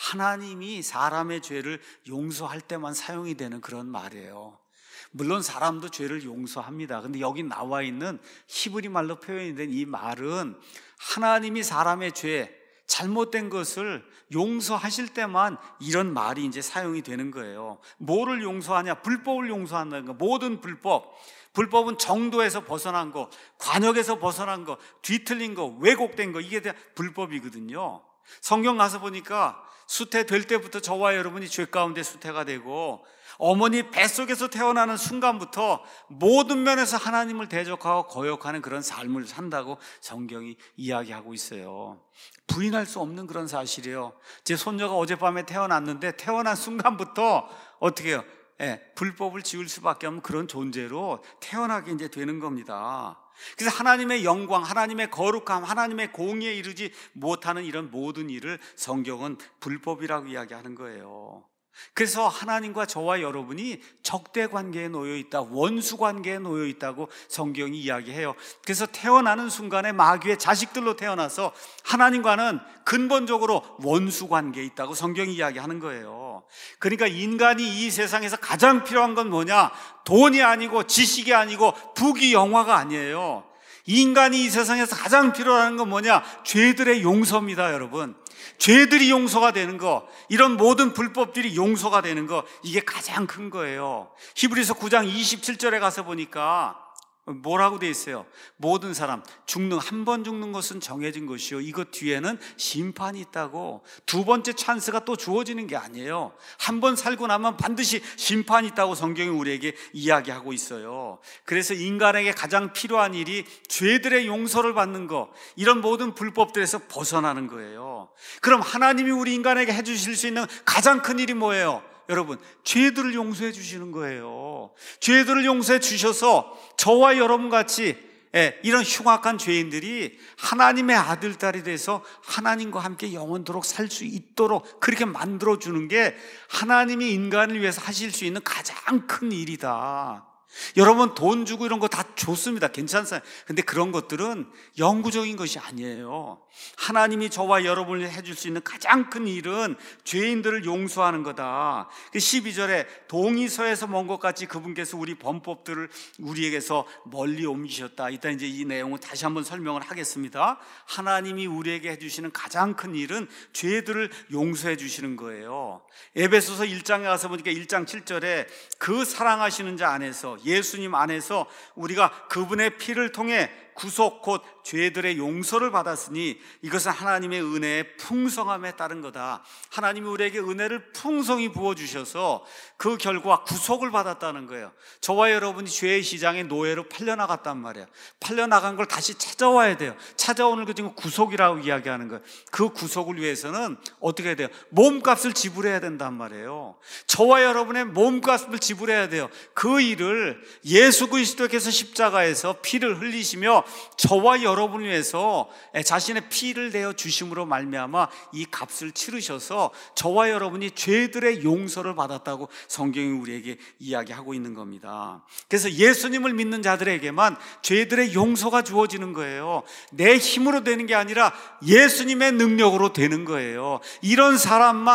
하나님이 사람의 죄를 용서할 때만 사용이 되는 그런 말이에요. 물론 사람도 죄를 용서합니다. 근데 여기 나와 있는 히브리 말로 표현이 된 이 말은 하나님이 사람의 죄, 잘못된 것을 용서하실 때만 이런 말이 이제 사용이 되는 거예요. 뭐를 용서하냐? 불법을 용서한다는 거. 모든 불법, 불법은 정도에서 벗어난 거, 관역에서 벗어난 거, 뒤틀린 거, 왜곡된 거, 이게 다 불법이거든요. 성경 가서 보니까 수태될 때부터 저와 여러분이 죄 가운데 수태가 되고, 어머니 뱃속에서 태어나는 순간부터 모든 면에서 하나님을 대적하고 거역하는 그런 삶을 산다고 성경이 이야기하고 있어요. 부인할 수 없는 그런 사실이에요. 제 손녀가 어젯밤에 태어났는데 태어난 순간부터 어떻게 해요? 예, 불법을 지을 수밖에 없는 그런 존재로 태어나게 이제 되는 겁니다. 그래서 하나님의 영광, 하나님의 거룩함, 하나님의 공의에 이르지 못하는 이런 모든 일을 성경은 불법이라고 이야기하는 거예요. 그래서 하나님과 저와 여러분이 적대 관계에 놓여 있다, 원수 관계에 놓여 있다고 성경이 이야기해요. 그래서 태어나는 순간에 마귀의 자식들로 태어나서 하나님과는 근본적으로 원수 관계에 있다고 성경이 이야기하는 거예요. 그러니까 인간이 이 세상에서 가장 필요한 건 뭐냐? 돈이 아니고 지식이 아니고 부귀 영화가 아니에요. 인간이 이 세상에서 가장 필요한 건 뭐냐? 죄들의 용서입니다, 여러분. 죄들이 용서가 되는 거, 이런 모든 불법들이 용서가 되는 거, 이게 가장 큰 거예요. 히브리서 구 장 이십칠 절에 가서 보니까 뭐라고 돼 있어요? 모든 사람 죽는, 한 번 죽는 것은 정해진 것이요, 이것 뒤에는 심판이 있다고. 두 번째 찬스가 또 주어지는 게 아니에요. 한 번 살고 나면 반드시 심판이 있다고 성경이 우리에게 이야기하고 있어요. 그래서 인간에게 가장 필요한 일이 죄들의 용서를 받는 거, 이런 모든 불법들에서 벗어나는 거예요. 그럼 하나님이 우리 인간에게 해주실 수 있는 가장 큰 일이 뭐예요? 여러분, 죄들을 용서해 주시는 거예요. 죄들을 용서해 주셔서 저와 여러분같이 이런 흉악한 죄인들이 하나님의 아들, 딸이 돼서 하나님과 함께 영원토록 살 수 있도록 그렇게 만들어주는 게 하나님이 인간을 위해서 하실 수 있는 가장 큰 일이다. 여러분, 돈 주고 이런 거 다 좋습니다. 괜찮아요. 근데 그런 것들은 영구적인 것이 아니에요. 하나님이 저와 여러분을 해줄 수 있는 가장 큰 일은 죄인들을 용서하는 거다. 십이 절에 동이서에서 먼 것 같이 그분께서 우리 범법들을 우리에게서 멀리 옮기셨다. 이따 이제 이 내용을 다시 한번 설명을 하겠습니다. 하나님이 우리에게 해주시는 가장 큰 일은 죄들을 용서해 주시는 거예요. 에베소서 일 장에 가서 보니까 일 장 칠 절에 그 사랑하시는 자 안에서, 예수님 안에서 우리가 그분의 피를 통해 구속 곧 죄들의 용서를 받았으니 이것은 하나님의 은혜의 풍성함에 따른 거다. 하나님이 우리에게 은혜를 풍성히 부어주셔서 그 결과 구속을 받았다는 거예요. 저와 여러분이 죄의 시장에 노예로 팔려나갔단 말이에요. 팔려나간 걸 다시 찾아와야 돼요. 찾아오는 것 지금 구속이라고 이야기하는 거예요. 그 구속을 위해서는 어떻게 해야 돼요? 몸값을 지불해야 된단 말이에요. 저와 여러분의 몸값을 지불해야 돼요. 그 일을 예수 그리스도께서 십자가에서 피를 흘리시며 저와 여러분을 위해서 자신의 피를 내어 주심으로 말미암아 이 값을 치르셔서 저와 여러분이 죄들의 용서를 받았다고 성경이 우리에게 이야기하고 있는 겁니다. 그래서 예수님을 믿는 자들에게만 죄들의 용서가 주어지는 거예요. 내 힘으로 되는 게 아니라 예수님의 능력으로 되는 거예요. 이런 사람만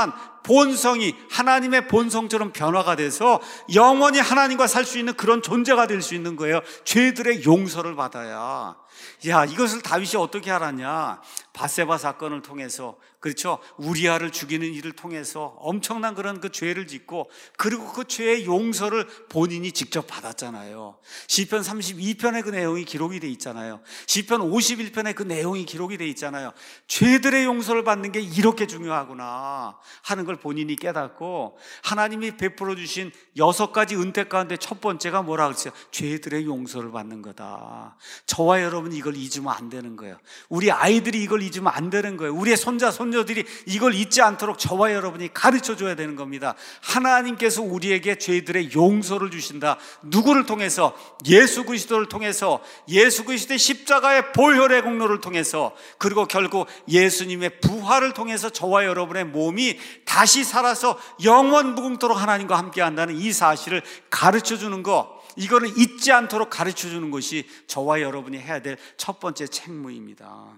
본성이 하나님의 본성처럼 변화가 돼서 영원히 하나님과 살 수 있는 그런 존재가 될 수 있는 거예요. 죄들의 용서를 받아야. 야, 이것을 다윗이 어떻게 알았냐? 바세바 사건을 통해서, 그렇죠? 우리아를 죽이는 일을 통해서 엄청난 그런 그 죄를 짓고, 그리고 그 죄의 용서를 본인이 직접 받았잖아요. 시편 삼십이 편에 그 내용이 기록이 돼 있잖아요. 시편 오십일 편에 그 내용이 기록이 돼 있잖아요. 죄들의 용서를 받는 게 이렇게 중요하구나 하는 걸 본인이 깨닫고, 하나님이 베풀어 주신 여섯 가지 은혜 가운데 첫 번째가 뭐라 그랬어요? 죄들의 용서를 받는 거다. 저와 여러분 이걸 잊으면 안 되는 거예요. 우리 아이들이 이걸 잊으면 안 되는 거예요. 우리의 손자 손녀들이 이걸 잊지 않도록 저와 여러분이 가르쳐 줘야 되는 겁니다. 하나님께서 우리에게 죄들의 용서를 주신다. 누구를 통해서? 예수 그리스도를 통해서, 예수 그리스도의 십자가의 보혈의 공로를 통해서, 그리고 결국 예수님의 부활을 통해서 저와 여러분의 몸이 다시 살아서 영원 무궁토록 하나님과 함께 한다는 이 사실을 가르쳐 주는 거, 이거를 잊지 않도록 가르쳐 주는 것이 저와 여러분이 해야 될 첫 번째 책무입니다.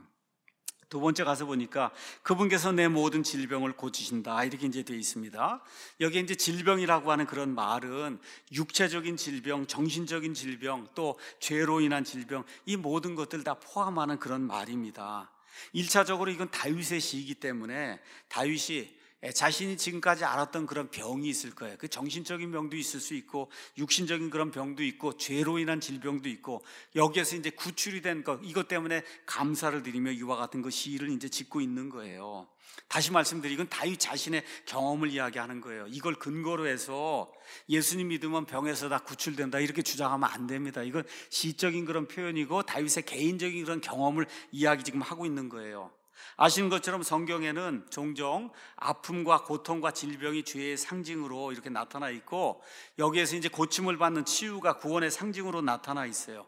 두 번째 가서 보니까 그분께서 내 모든 질병을 고치신다, 이렇게 이제 되어 있습니다. 여기 이제 질병이라고 하는 그런 말은 육체적인 질병, 정신적인 질병, 또 죄로 인한 질병, 이 모든 것들 다 포함하는 그런 말입니다. 일차적으로 이건 다윗의 시이기 때문에 다윗이 자신이 지금까지 알았던 그런 병이 있을 거예요. 그 정신적인 병도 있을 수 있고, 육신적인 그런 병도 있고, 죄로 인한 질병도 있고, 여기에서 이제 구출이 된 것, 이것 때문에 감사를 드리며 이와 같은 그 시를 이제 짓고 있는 거예요. 다시 말씀드리건 다윗 자신의 경험을 이야기하는 거예요. 이걸 근거로 해서 예수님 믿으면 병에서 다 구출된다, 이렇게 주장하면 안 됩니다. 이건 시적인 그런 표현이고 다윗의 개인적인 그런 경험을 이야기 지금 하고 있는 거예요. 아시는 것처럼 성경에는 종종 아픔과 고통과 질병이 죄의 상징으로 이렇게 나타나 있고, 여기에서 이제 고침을 받는 치유가 구원의 상징으로 나타나 있어요.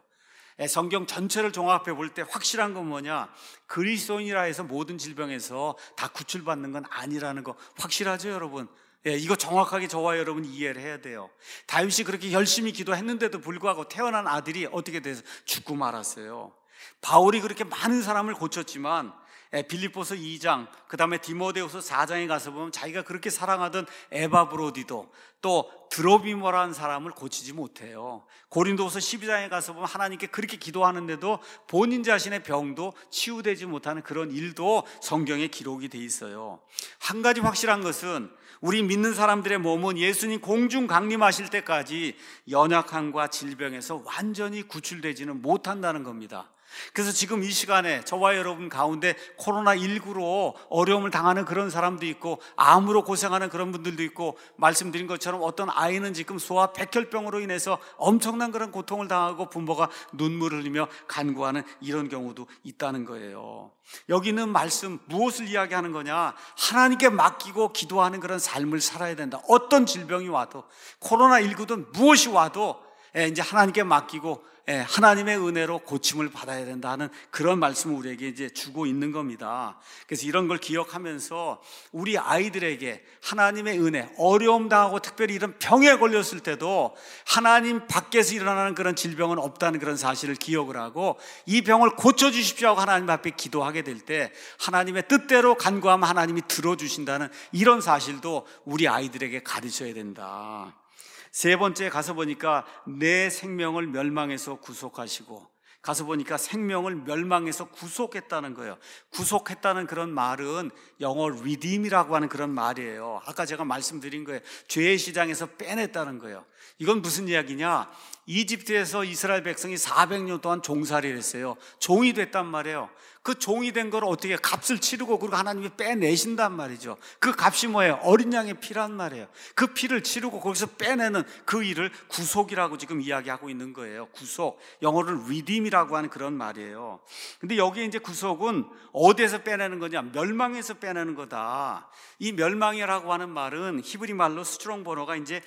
성경 전체를 종합해 볼 때 확실한 건 뭐냐? 그리스도인이라 해서 모든 질병에서 다 구출받는 건 아니라는 거 확실하죠, 여러분? 예, 이거 정확하게 저와 여러분 이해를 해야 돼요. 다윗이 그렇게 열심히 기도했는데도 불구하고 태어난 아들이 어떻게 돼서 죽고 말았어요. 바울이 그렇게 많은 사람을 고쳤지만 빌립보서 이 장, 그 다음에 디모데후서 사 장에 가서 보면 자기가 그렇게 사랑하던 에바브로디도, 또 드로비모라는 사람을 고치지 못해요. 고린도후서 십이 장에 가서 보면 하나님께 그렇게 기도하는데도 본인 자신의 병도 치유되지 못하는 그런 일도 성경에 기록이 돼 있어요. 한 가지 확실한 것은 우리 믿는 사람들의 몸은 예수님 공중 강림하실 때까지 연약함과 질병에서 완전히 구출되지는 못한다는 겁니다. 그래서 지금 이 시간에 저와 여러분 가운데 코로나십구로 어려움을 당하는 그런 사람도 있고, 암으로 고생하는 그런 분들도 있고, 말씀드린 것처럼 어떤 아이는 지금 소아 백혈병으로 인해서 엄청난 그런 고통을 당하고 부모가 눈물을 흘리며 간구하는 이런 경우도 있다는 거예요. 여기는 말씀 무엇을 이야기하는 거냐? 하나님께 맡기고 기도하는 그런 삶을 살아야 된다. 어떤 질병이 와도, 코로나십구든 무엇이 와도 이제 하나님께 맡기고 하나님의 은혜로 고침을 받아야 된다는 그런 말씀을 우리에게 이제 주고 있는 겁니다. 그래서 이런 걸 기억하면서 우리 아이들에게 하나님의 은혜, 어려움 당하고 특별히 이런 병에 걸렸을 때도 하나님 밖에서 일어나는 그런 질병은 없다는 그런 사실을 기억을 하고, 이 병을 고쳐주십시오 하고 하나님 앞에 기도하게 될 때 하나님의 뜻대로 간구하면 하나님이 들어주신다는 이런 사실도 우리 아이들에게 가르쳐야 된다. 세 번째 가서 보니까 내 생명을 멸망에서 구속하시고, 가서 보니까 생명을 멸망에서 구속했다는 거예요. 구속했다는 그런 말은 영어 redeem이라고 하는 그런 말이에요. 아까 제가 말씀드린 거예요. 죄의 시장에서 빼냈다는 거예요. 이건 무슨 이야기냐? 이집트에서 이스라엘 백성이 사백 년 동안 종살이를 했어요. 종이 됐단 말이에요. 그 종이 된 걸 어떻게 값을 치르고, 그리고 하나님이 빼내신단 말이죠. 그 값이 뭐예요? 어린 양의 피란 말이에요. 그 피를 치르고 거기서 빼내는 그 일을 구속이라고 지금 이야기하고 있는 거예요. 구속, 영어를 redeem이라고 하는 그런 말이에요. 근데 여기 이제 구속은 어디에서 빼내는 거냐? 멸망에서 빼내는 거다. 이 멸망이라고 하는 말은 히브리 말로 스트롱 번호가 이제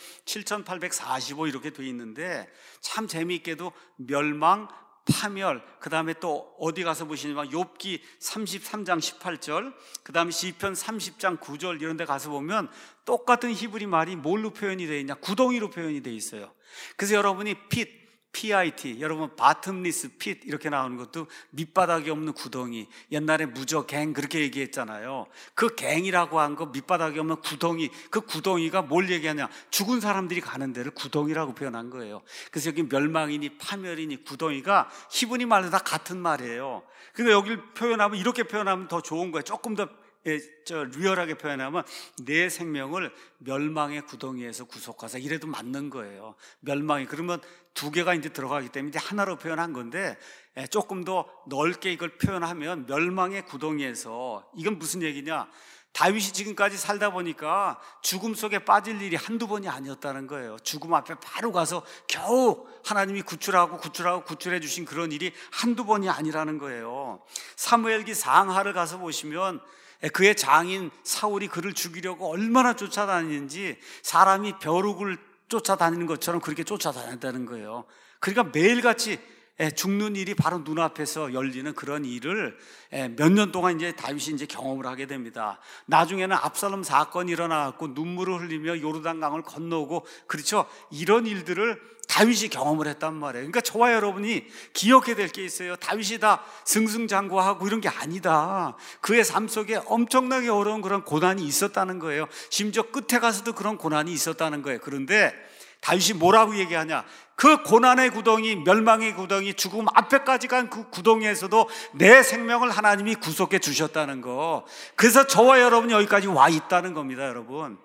칠천팔백사십오 이렇게 돼 있는데, 참 재미있게도 멸망, 파멸, 그 다음에 또 어디 가서 보시냐면 욥기 삼십삼 장 십팔 절, 그 다음에 시편 삼십 장 구 절 이런 데 가서 보면 똑같은 히브리 말이 뭘로 표현이 되어 있냐? 구덩이로 표현이 되어 있어요. 그래서 여러분이 핏, 피아이티, 여러분 바텀리스 핏 이렇게 나오는 것도 밑바닥이 없는 구덩이. 옛날에 무저갱 그렇게 얘기했잖아요. 그 갱이라고 한 거 밑바닥이 없는 구덩이. 그 구덩이가 뭘 얘기하냐, 죽은 사람들이 가는 데를 구덩이라고 표현한 거예요. 그래서 여기 멸망이니 파멸이니 구덩이가 히브리 말로 다 같은 말이에요. 그러니까 여기를 표현하면, 이렇게 표현하면 더 좋은 거예요. 조금 더 예, 저 리얼하게 표현하면 내 생명을 멸망의 구덩이에서 구속하사, 이래도 맞는 거예요. 멸망이, 그러면 두 개가 이제 들어가기 때문에 이제 하나로 표현한 건데, 예, 조금 더 넓게 이걸 표현하면 멸망의 구덩이에서, 이건 무슨 얘기냐, 다윗이 지금까지 살다 보니까 죽음 속에 빠질 일이 한두 번이 아니었다는 거예요. 죽음 앞에 바로 가서 겨우 하나님이 구출하고 구출하고 구출해 주신 그런 일이 한두 번이 아니라는 거예요. 사무엘기 상하를 가서 보시면 그의 장인 사울이 그를 죽이려고 얼마나 쫓아다니는지, 사람이 벼룩을 쫓아다니는 것처럼 그렇게 쫓아다녔다는 거예요. 그러니까 매일같이 죽는 일이 바로 눈앞에서 열리는 그런 일을 몇 년 동안 이제 다윗이 이제 경험을 하게 됩니다. 나중에는 압살롬 사건이 일어나갖고 눈물을 흘리며 요르단강을 건너고, 그렇죠? 이런 일들을 다윗이 경험을 했단 말이에요. 그러니까 저와 여러분이 기억해야 될 게 있어요. 다윗이 다 승승장구하고 이런 게 아니다. 그의 삶 속에 엄청나게 어려운 그런 고난이 있었다는 거예요. 심지어 끝에 가서도 그런 고난이 있었다는 거예요. 그런데 다윗이 뭐라고 얘기하냐, 그 고난의 구덩이, 멸망의 구덩이, 죽음 앞에까지 간 그 구덩이에서도 내 생명을 하나님이 구속해 주셨다는 거. 그래서 저와 여러분이 여기까지 와 있다는 겁니다, 여러분.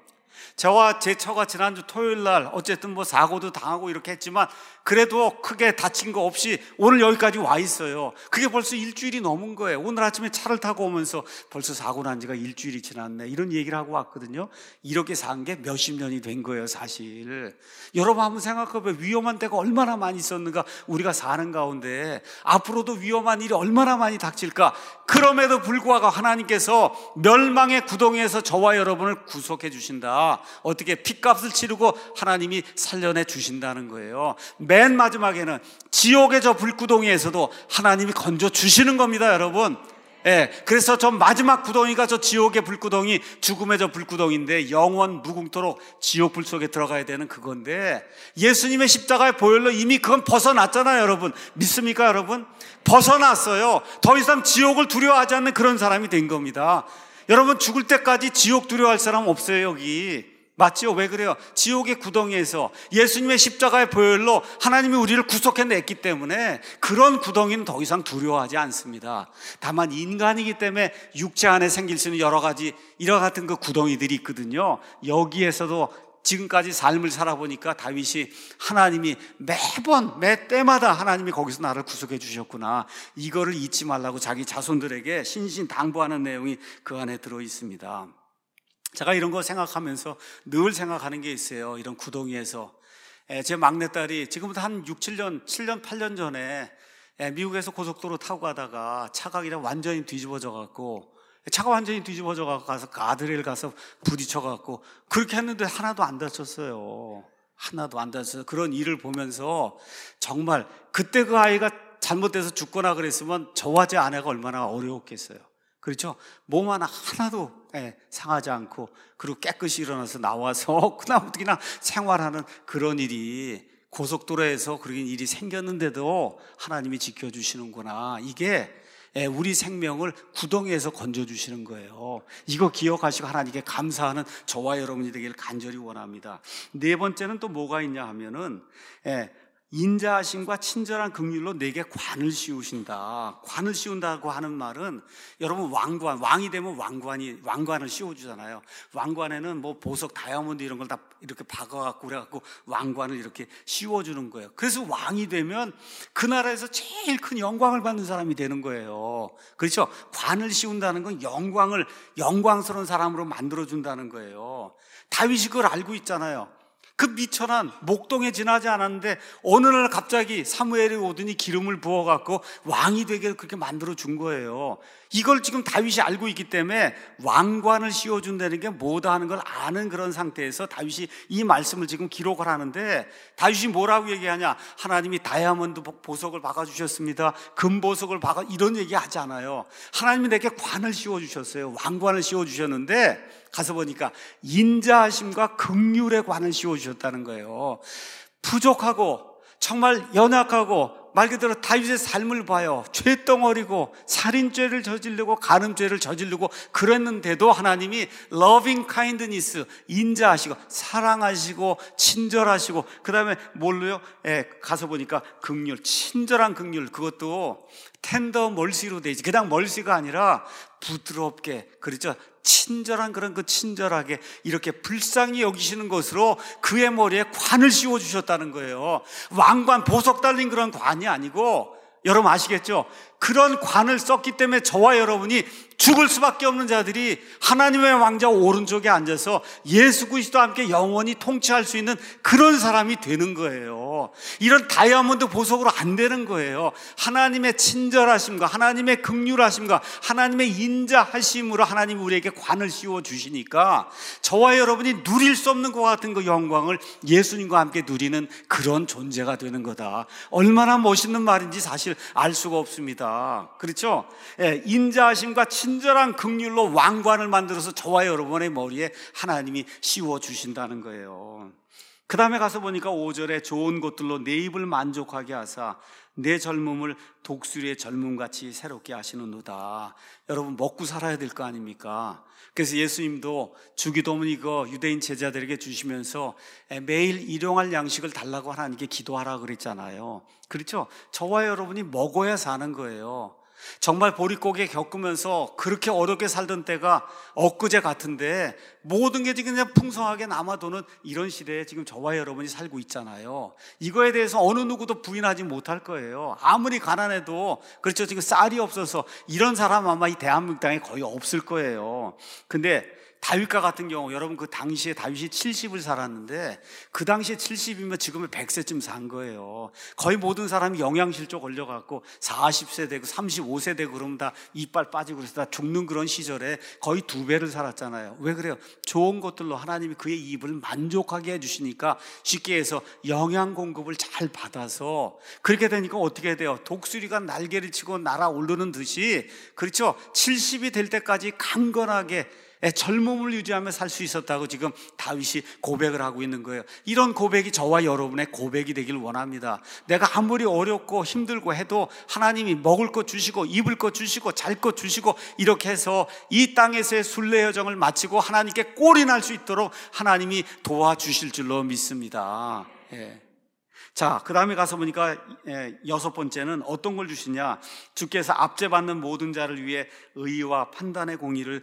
저와 제 처가 지난주 토요일 날 어쨌든 뭐 사고도 당하고 이렇게 했지만 그래도 크게 다친 거 없이 오늘 여기까지 와 있어요. 그게 벌써 일주일이 넘은 거예요. 오늘 아침에 차를 타고 오면서 벌써 사고 난 지가 일주일이 지났네, 이런 얘기를 하고 왔거든요. 이렇게 산 게 몇십 년이 된 거예요, 사실. 여러분 한번 생각해봐요. 위험한 때가 얼마나 많이 있었는가, 우리가 사는 가운데. 앞으로도 위험한 일이 얼마나 많이 닥칠까. 그럼에도 불구하고 하나님께서 멸망의 구덩이에서 저와 여러분을 구속해 주신다. 어떻게? 핏값을 치르고 하나님이 살려내 주신다는 거예요. 맨 마지막에는 지옥의 저 불구덩이에서도 하나님이 건져 주시는 겁니다, 여러분. 예, 그래서 저 마지막 구덩이가 저 지옥의 불구덩이, 죽음의 저 불구덩이인데 영원 무궁토록 지옥 불 속에 들어가야 되는 그건데, 예수님의 십자가의 보혈로 이미 그건 벗어났잖아요, 여러분. 믿습니까, 여러분? 벗어났어요. 더 이상 지옥을 두려워하지 않는 그런 사람이 된 겁니다. 여러분, 죽을 때까지 지옥 두려워할 사람 없어요, 여기. 맞지요? 왜 그래요? 지옥의 구덩이에서 예수님의 십자가의 보혈로 하나님이 우리를 구속해냈기 때문에 그런 구덩이는 더 이상 두려워하지 않습니다. 다만 인간이기 때문에 육체 안에 생길 수 있는 여러 가지 이와 같은 그 구덩이들이 있거든요. 여기에서도 지금까지 삶을 살아보니까 다윗이 하나님이 매번 매 때마다 하나님이 거기서 나를 구속해 주셨구나, 이거를 잊지 말라고 자기 자손들에게 신신당부하는 내용이 그 안에 들어 있습니다. 제가 이런 거 생각하면서 늘 생각하는 게 있어요. 이런 구덩이에서 제 막내딸이 지금부터 한 육, 칠 년, 칠 년, 팔 년 전에 미국에서 고속도로 타고 가다가 차가 그냥 완전히 뒤집어져 갖고, 차가 완전히 뒤집어져 갖고 가서 가드레일 가서 부딪혀 갖고 그렇게 했는데 하나도 안 다쳤어요. 하나도 안 다쳤어요. 그런 일을 보면서 정말 그때 그 아이가 잘못돼서 죽거나 그랬으면 저와 제 아내가 얼마나 어려웠겠어요. 그렇죠? 몸 하나 하나도 예, 상하지 않고, 그리고 깨끗이 일어나서 나와서 그냥 어떻게 그냥 생활하는 그런 일이 고속도로에서 그런 일이 생겼는데도 하나님이 지켜주시는구나. 이게 예, 우리 생명을 구덩이에서 건져주시는 거예요. 이거 기억하시고 하나님께 감사하는 저와 여러분이 되기를 간절히 원합니다. 네 번째는 또 뭐가 있냐 하면은 예, 인자하심과 친절한 긍휼로 내게 관을 씌우신다. 관을 씌운다고 하는 말은, 여러분 왕관, 왕이 되면 왕관이, 왕관을 씌워주잖아요. 왕관에는 뭐 보석, 다이아몬드 이런 걸 다 이렇게 박아갖고 그래갖고 왕관을 이렇게 씌워주는 거예요. 그래서 왕이 되면 그 나라에서 제일 큰 영광을 받는 사람이 되는 거예요. 그렇죠? 관을 씌운다는 건 영광을, 영광스러운 사람으로 만들어준다는 거예요. 다윗이 그걸 알고 있잖아요. 그 미천한 목동에 지나지 않았는데 어느 날 갑자기 사무엘이 오더니 기름을 부어갖고 왕이 되게 그렇게 만들어준 거예요. 이걸 지금 다윗이 알고 있기 때문에 왕관을 씌워준다는 게 뭐다 하는 걸 아는 그런 상태에서 다윗이 이 말씀을 지금 기록을 하는데, 다윗이 뭐라고 얘기하냐, 하나님이 다이아몬드 보석을 박아주셨습니다, 금보석을 박아, 이런 얘기 하지 않아요. 하나님이 내게 관을 씌워주셨어요. 왕관을 씌워주셨는데 가서 보니까 인자하심과 긍휼의 관을 씌워주셨다는 거예요. 부족하고 정말 연약하고 말 그대로 다윗의 삶을 봐요. 죄덩어리고 살인죄를 저지르고 간음죄를 저지르고 그랬는데도 하나님이 loving kindness, 인자하시고 사랑하시고 친절하시고 그 다음에 뭘로요? 예, 가서 보니까 긍휼, 친절한 긍휼, 그것도 텐더 멀시로 되지. 그냥 멀시가 아니라 부드럽게, 그렇죠? 친절한 그런 그 친절하게 이렇게 불쌍히 여기시는 것으로 그의 머리에 관을 씌워주셨다는 거예요. 왕관, 보석 달린 그런 관이 아니고, 여러분 아시겠죠? 그런 관을 썼기 때문에 저와 여러분이 죽을 수밖에 없는 자들이 하나님의 왕자 오른쪽에 앉아서 예수 그리스도와 함께 영원히 통치할 수 있는 그런 사람이 되는 거예요. 이런 다이아몬드 보석으로 안 되는 거예요. 하나님의 친절하심과 하나님의 긍휼하심과 하나님의 인자하심으로 하나님이 우리에게 관을 씌워 주시니까 저와 여러분이 누릴 수 없는 것 같은 그 영광을 예수님과 함께 누리는 그런 존재가 되는 거다. 얼마나 멋있는 말인지 사실 알 수가 없습니다. 그렇죠? 예, 인자하심과 친절한 긍휼로 왕관을 만들어서 저와 여러분의 머리에 하나님이 씌워 주신다는 거예요. 그 다음에 가서 보니까 오 절에 좋은 것들로 내 입을 만족하게 하사 내 젊음을 독수리의 젊음같이 새롭게 하시는도다. 여러분 먹고 살아야 될 거 아닙니까? 그래서 예수님도 주기도문 이거 유대인 제자들에게 주시면서 매일 일용할 양식을 달라고 하나님께 기도하라 그랬잖아요. 그렇죠? 저와 여러분이 먹어야 사는 거예요. 정말 보릿고개 겪으면서 그렇게 어렵게 살던 때가 엊그제 같은데 모든 게 지금 그냥 풍성하게 남아도는 이런 시대에 지금 저와 여러분이 살고 있잖아요. 이거에 대해서 어느 누구도 부인하지 못할 거예요. 아무리 가난해도, 그렇죠, 지금 쌀이 없어서 이런 사람 아마 이 대한민국 땅에 거의 없을 거예요. 근데 다윗과 같은 경우, 여러분 그 당시에 다윗이 칠십을 살았는데 그 당시에 칠십이면 지금은 백 세쯤 산 거예요. 거의 모든 사람이 영양실조 걸려갖고 사십 세 되고 삼십오 세 되고 그러면 다 이빨 빠지고 그래서 다 죽는 그런 시절에 거의 두 배를 살았잖아요. 왜 그래요? 좋은 것들로 하나님이 그의 입을 만족하게 해주시니까 쉽게 해서 영양 공급을 잘 받아서 그렇게 되니까 어떻게 돼요? 독수리가 날개를 치고 날아오르는 듯이, 그렇죠? 칠십이 될 때까지 강건하게 젊음을 유지하며 살 수 있었다고 지금 다윗이 고백을 하고 있는 거예요. 이런 고백이 저와 여러분의 고백이 되길 원합니다. 내가 아무리 어렵고 힘들고 해도 하나님이 먹을 것 주시고 입을 것 주시고 잘 것 주시고 이렇게 해서 이 땅에서의 순례 여정을 마치고 하나님께 꼴이 날 수 있도록 하나님이 도와주실 줄로 믿습니다. 예. 자, 그 다음에 가서 보니까 여섯 번째는 어떤 걸 주시냐? 주께서 압제받는 모든 자를 위해 의와 판단의 공의를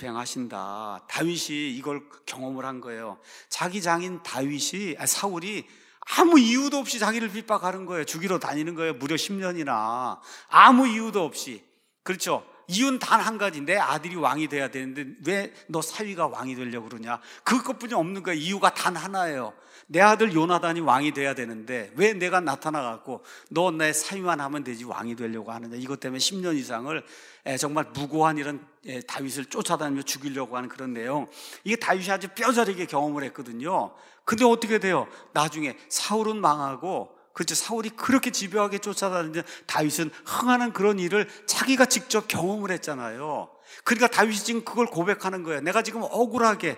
집행하신다. 다윗이 이걸 경험을 한 거예요. 자기 장인 다윗이, 사울이 아무 이유도 없이 자기를 핍박하는 거예요. 죽이러 다니는 거예요. 무려 십 년이나 아무 이유도 없이. 그렇죠? 이유는 단 한 가지, 내 아들이 왕이 돼야 되는데 왜 너 사위가 왕이 되려고 그러냐? 그것뿐이 없는 거예요. 이유가 단 하나예요. 내 아들 요나단이 왕이 돼야 되는데 왜 내가 나타나갖고 너 내 사위만 하면 되지 왕이 되려고 하느냐? 이것 때문에 십 년 이상을 정말 무고한 이런 다윗을 쫓아다니며 죽이려고 하는 그런 내용, 이게 다윗이 아주 뼈저리게 경험을 했거든요. 근데 어떻게 돼요? 나중에 사울은 망하고, 그렇죠, 사울이 그렇게 집요하게 쫓아다니는데 다윗은 흥하는 그런 일을 자기가 직접 경험을 했잖아요. 그러니까 다윗이 지금 그걸 고백하는 거예요. 내가 지금 억울하게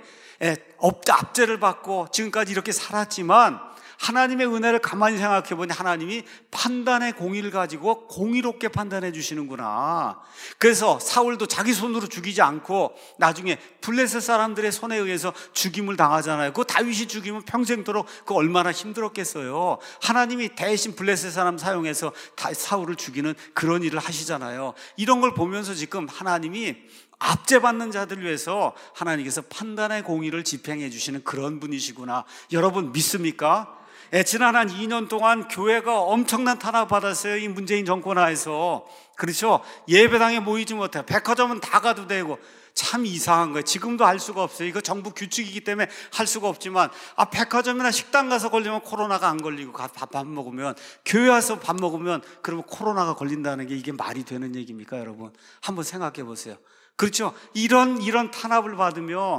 압제를 받고 지금까지 이렇게 살았지만 하나님의 은혜를 가만히 생각해 보니 하나님이 판단의 공의를 가지고 공의롭게 판단해 주시는구나. 그래서 사울도 자기 손으로 죽이지 않고 나중에 블레셋 사람들의 손에 의해서 죽임을 당하잖아요. 그 다윗이 죽이면 평생도록 그 얼마나 힘들었겠어요. 하나님이 대신 블레셋 사람 사용해서 사울을 죽이는 그런 일을 하시잖아요. 이런 걸 보면서 지금 하나님이 압제받는 자들을 위해서 하나님께서 판단의 공의를 집행해 주시는 그런 분이시구나. 여러분 믿습니까? 예, 지난 한 이 년 동안 교회가 엄청난 탄압 받았어요. 이 문재인 정권 하에서. 그렇죠? 예배당에 모이지 못해요. 백화점은 다 가도 되고. 참 이상한 거예요. 지금도 할 수가 없어요. 이거 정부 규칙이기 때문에 할 수가 없지만, 아, 백화점이나 식당 가서 걸리면 코로나가 안 걸리고 밥, 밥 먹으면, 교회 와서 밥 먹으면 그러면 코로나가 걸린다는 게 이게 말이 되는 얘기입니까, 여러분? 한번 생각해 보세요. 그렇죠? 이런 이런 탄압을 받으며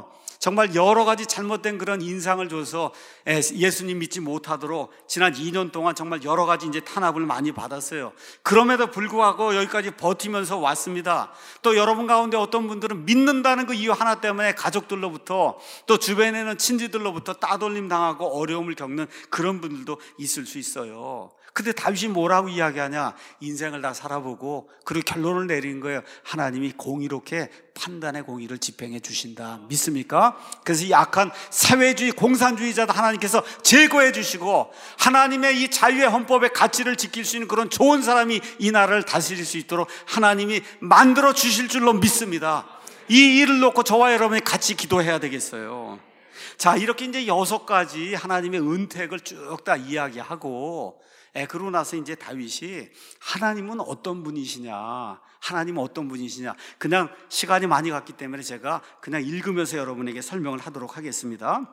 정말 여러 가지 잘못된 그런 인상을 줘서 예수님 믿지 못하도록 지난 이 년 동안 정말 여러 가지 이제 탄압을 많이 받았어요. 그럼에도 불구하고 여기까지 버티면서 왔습니다. 또 여러분 가운데 어떤 분들은 믿는다는 그 이유 하나 때문에 가족들로부터 또 주변에 있는 친지들로부터 따돌림 당하고 어려움을 겪는 그런 분들도 있을 수 있어요. 근데 다윗이 뭐라고 이야기하냐? 인생을 다 살아보고 그리고 결론을 내린 거예요. 하나님이 공의롭게 판단의 공의를 집행해 주신다. 믿습니까? 그래서 이 약한 사회주의 공산주의자도 하나님께서 제거해 주시고 하나님의 이 자유의 헌법의 가치를 지킬 수 있는 그런 좋은 사람이 이 나라를 다스릴 수 있도록 하나님이 만들어 주실 줄로 믿습니다. 이 일을 놓고 저와 여러분이 같이 기도해야 되겠어요. 자, 이렇게 이제 여섯 가지 하나님의 은택을 쭉 다 이야기하고, 예, 그러고 나서 이제 다윗이 하나님은 어떤 분이시냐, 하나님은 어떤 분이시냐, 그냥 시간이 많이 갔기 때문에 제가 그냥 읽으면서 여러분에게 설명을 하도록 하겠습니다.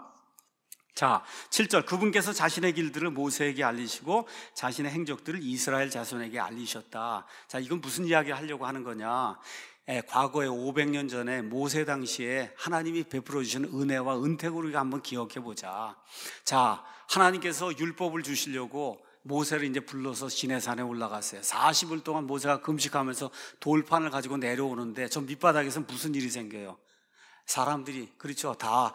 자, 칠 절, 그분께서 자신의 길들을 모세에게 알리시고 자신의 행적들을 이스라엘 자손에게 알리셨다. 자, 이건 무슨 이야기를 하려고 하는 거냐? 예, 과거에 오백 년 전에 모세 당시에 하나님이 베풀어 주신 은혜와 은택을 우리가 한번 기억해 보자. 자, 하나님께서 율법을 주시려고 모세를 이제 불러서 시내산에 올라갔어요. 사십 일 동안 모세가 금식하면서 돌판을 가지고 내려오는데 저 밑바닥에서 무슨 일이 생겨요? 사람들이, 그렇죠, 다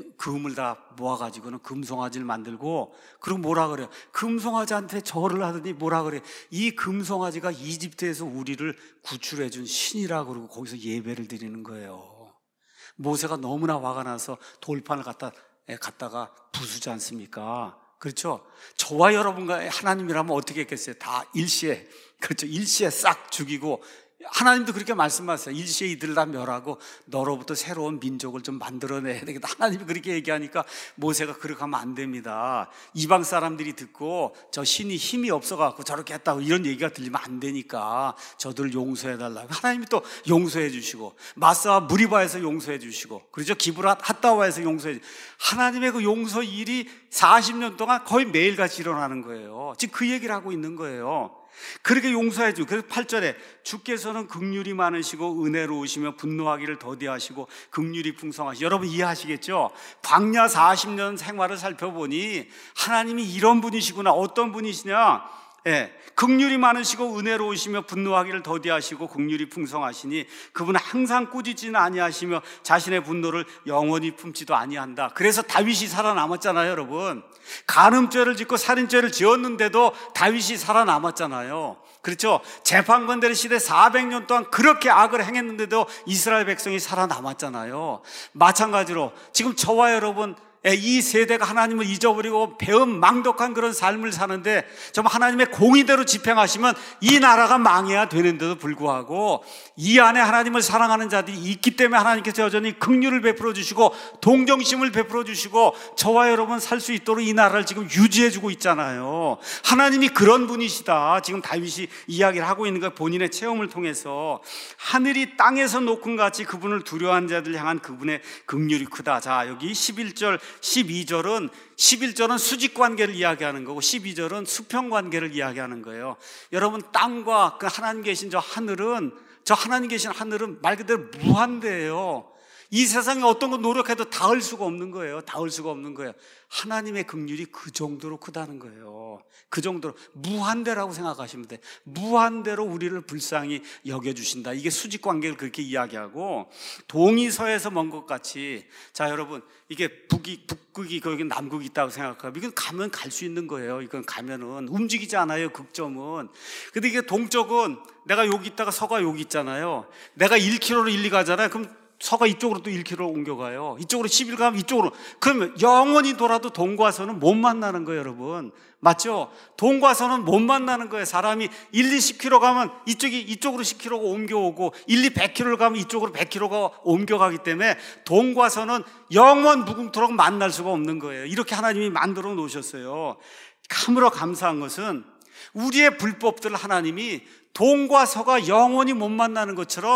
금을 다 모아가지고는 금송아지를 만들고, 그리고 뭐라 그래요? 금송아지한테 절을 하더니 뭐라 그래요? 이 금송아지가 이집트에서 우리를 구출해준 신이라 그러고 거기서 예배를 드리는 거예요. 모세가 너무나 화가 나서 돌판을 갖다, 갖다가 부수지 않습니까? 그렇죠? 저와 여러분과 하나님이라면 어떻게 했겠어요? 다 일시에, 그렇죠, 일시에 싹 죽이고, 하나님도 그렇게 말씀하세요. 일시에 이들을 다 멸하고 너로부터 새로운 민족을 좀 만들어내야 되겠다. 하나님이 그렇게 얘기하니까 모세가 그렇게 하면 안 됩니다. 이방 사람들이 듣고 저 신이 힘이 없어갖고 저렇게 했다고 이런 얘기가 들리면 안 되니까 저들을 용서해달라고 하나님이 또 용서해 주시고, 마사와 무리바에서 용서해 주시고, 그렇죠, 기브랏 핫다와에서 용서해 주시고, 하나님의 그 용서 일이 사십 년 동안 거의 매일같이 일어나는 거예요. 지금 그 얘기를 하고 있는 거예요. 그렇게 용서해 주고, 그래서 팔 절에 주께서는 긍휼이 많으시고 은혜로우시며 분노하기를 더디하시고 긍휼이 풍성하시고, 여러분 이해하시겠죠? 광야 사십 년 생활을 살펴보니 하나님이 이런 분이시구나. 어떤 분이시냐? 예, 긍휼이 많으시고 은혜로우시며 분노하기를 더디하시고 긍휼이 풍성하시니 그분은 항상 꾸짖지는 아니하시며 자신의 분노를 영원히 품지도 아니한다. 그래서 다윗이 살아남았잖아요, 여러분. 간음죄를 짓고 살인죄를 지었는데도 다윗이 살아남았잖아요. 그렇죠? 재판관들 시대 사백 년 동안 그렇게 악을 행했는데도 이스라엘 백성이 살아남았잖아요. 마찬가지로 지금 저와 여러분, 이 세대가 하나님을 잊어버리고 배은망덕한 그런 삶을 사는데 정말 하나님의 공의대로 집행하시면 이 나라가 망해야 되는데도 불구하고 이 안에 하나님을 사랑하는 자들이 있기 때문에 하나님께서 여전히 긍휼을 베풀어 주시고 동정심을 베풀어 주시고 저와 여러분 살 수 있도록 이 나라를 지금 유지해 주고 있잖아요. 하나님이 그런 분이시다. 지금 다윗이 이야기를 하고 있는 거, 본인의 체험을 통해서 하늘이 땅에서 높은 같이 그분을 두려워하는 자들 향한 그분의 긍휼이 크다. 자, 여기 십일 절 십이 절은 십일 절은 수직 관계를 이야기하는 거고 십이 절은 수평 관계를 이야기하는 거예요. 여러분, 땅과 그 하나님 계신 저 하늘은, 저 하나님 계신 하늘은 말 그대로 무한대예요. 이 세상에 어떤 거 노력해도 닿을 수가 없는 거예요. 닿을 수가 없는 거예요. 하나님의 긍휼이 그 정도로 크다는 거예요. 그 정도로 무한대라고 생각하시면 돼. 무한대로 우리를 불쌍히 여겨주신다. 이게 수직관계를 그렇게 이야기하고, 동이 서에서 먼 것 같이, 자 여러분, 이게 북이, 북극이 거기 남극이 있다고 생각하면 이건 가면 갈 수 있는 거예요. 이건 가면은 움직이지 않아요, 극점은. 근데 이게 동쪽은 내가 여기 있다가 서가 여기 있잖아요. 내가 일 킬로미터로 일리 가잖아요. 그럼 서가 이쪽으로 또 일 킬로미터 옮겨가요. 이쪽으로 십일 가면 이쪽으로. 그러면 영원히 돌아도 동과 서는 못 만나는 거예요, 여러분. 맞죠? 동과 서는 못 만나는 거예요. 사람이 일, 이십 킬로미터 가면 이쪽이 이쪽으로 십 킬로미터가 옮겨오고 일, 이 백 킬로미터를 가면 이쪽으로 백 킬로미터가 옮겨가기 때문에 동과 서는 영원 무궁토록 만날 수가 없는 거예요. 이렇게 하나님이 만들어 놓으셨어요. 참으로 감사한 것은 우리의 불법들을 하나님이 동과 서가 영원히 못 만나는 것처럼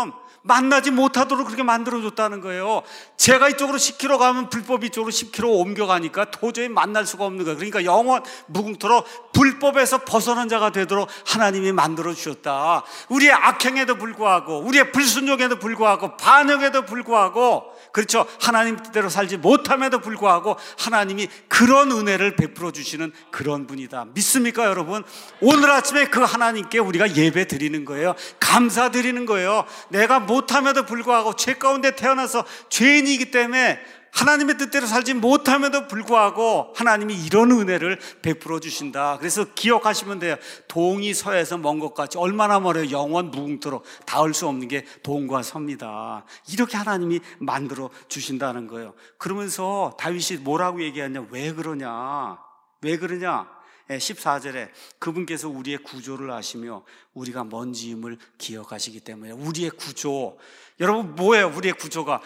만나지 못하도록 그렇게 만들어줬다는 거예요. 제가 이쪽으로 십 킬로미터 가면 불법이 이쪽으로 십 킬로미터 옮겨가니까 도저히 만날 수가 없는 거예요. 그러니까 영원 무궁토록 불법에서 벗어난 자가 되도록 하나님이 만들어주셨다. 우리의 악행에도 불구하고, 우리의 불순종에도 불구하고, 반역에도 불구하고, 그렇죠, 하나님 뜻대로 살지 못함에도 불구하고 하나님이 그런 은혜를 베풀어 주시는 그런 분이다. 믿습니까 여러분? 오늘 아침에 그 하나님께 우리가 예배 드리는 거예요. 감사 드리는 거예요. 내가 못함에도 불구하고, 죄 가운데 태어나서 죄인이기 때문에 하나님의 뜻대로 살지 못함에도 불구하고 하나님이 이런 은혜를 베풀어 주신다. 그래서 기억하시면 돼요. 동이 서에서 먼 것 같이 얼마나 멀어요. 영원 무궁토록 닿을 수 없는 게 동과 서입니다. 이렇게 하나님이 만들어 주신다는 거예요. 그러면서 다윗이 뭐라고 얘기하냐? 왜 그러냐? 왜 그러냐? 십사 절에 그분께서 우리의 구조를 아시며 우리가 먼지임을 기억하시기 때문에. 우리의 구조, 여러분 뭐예요? 우리의 구조가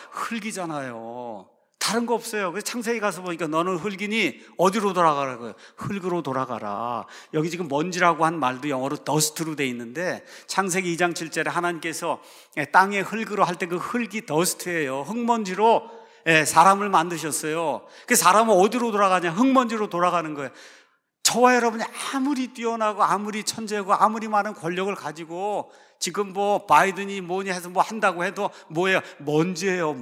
흙이잖아요. 다른 거 없어요. 그래서 창세기 가서 보니까 너는 흙이니 어디로 돌아가라고요? 흙으로 돌아가라. 여기 지금 먼지라고 한 말도 영어로 dust로 돼 있는데, 창세기 이 장 칠 절에 하나님께서 땅에 흙으로 할 때 그 흙이 dust예요. 흙먼지로 사람을 만드셨어요. 그 사람은 어디로 돌아가냐? 흙먼지로 돌아가는 거예요. 저와 여러분이 아무리 뛰어나고 아무리 천재고 아무리 많은 권력을 가지고 지금 뭐 바이든이 뭐니 해서 뭐 한다고 해도 뭐예요? 먼지예요.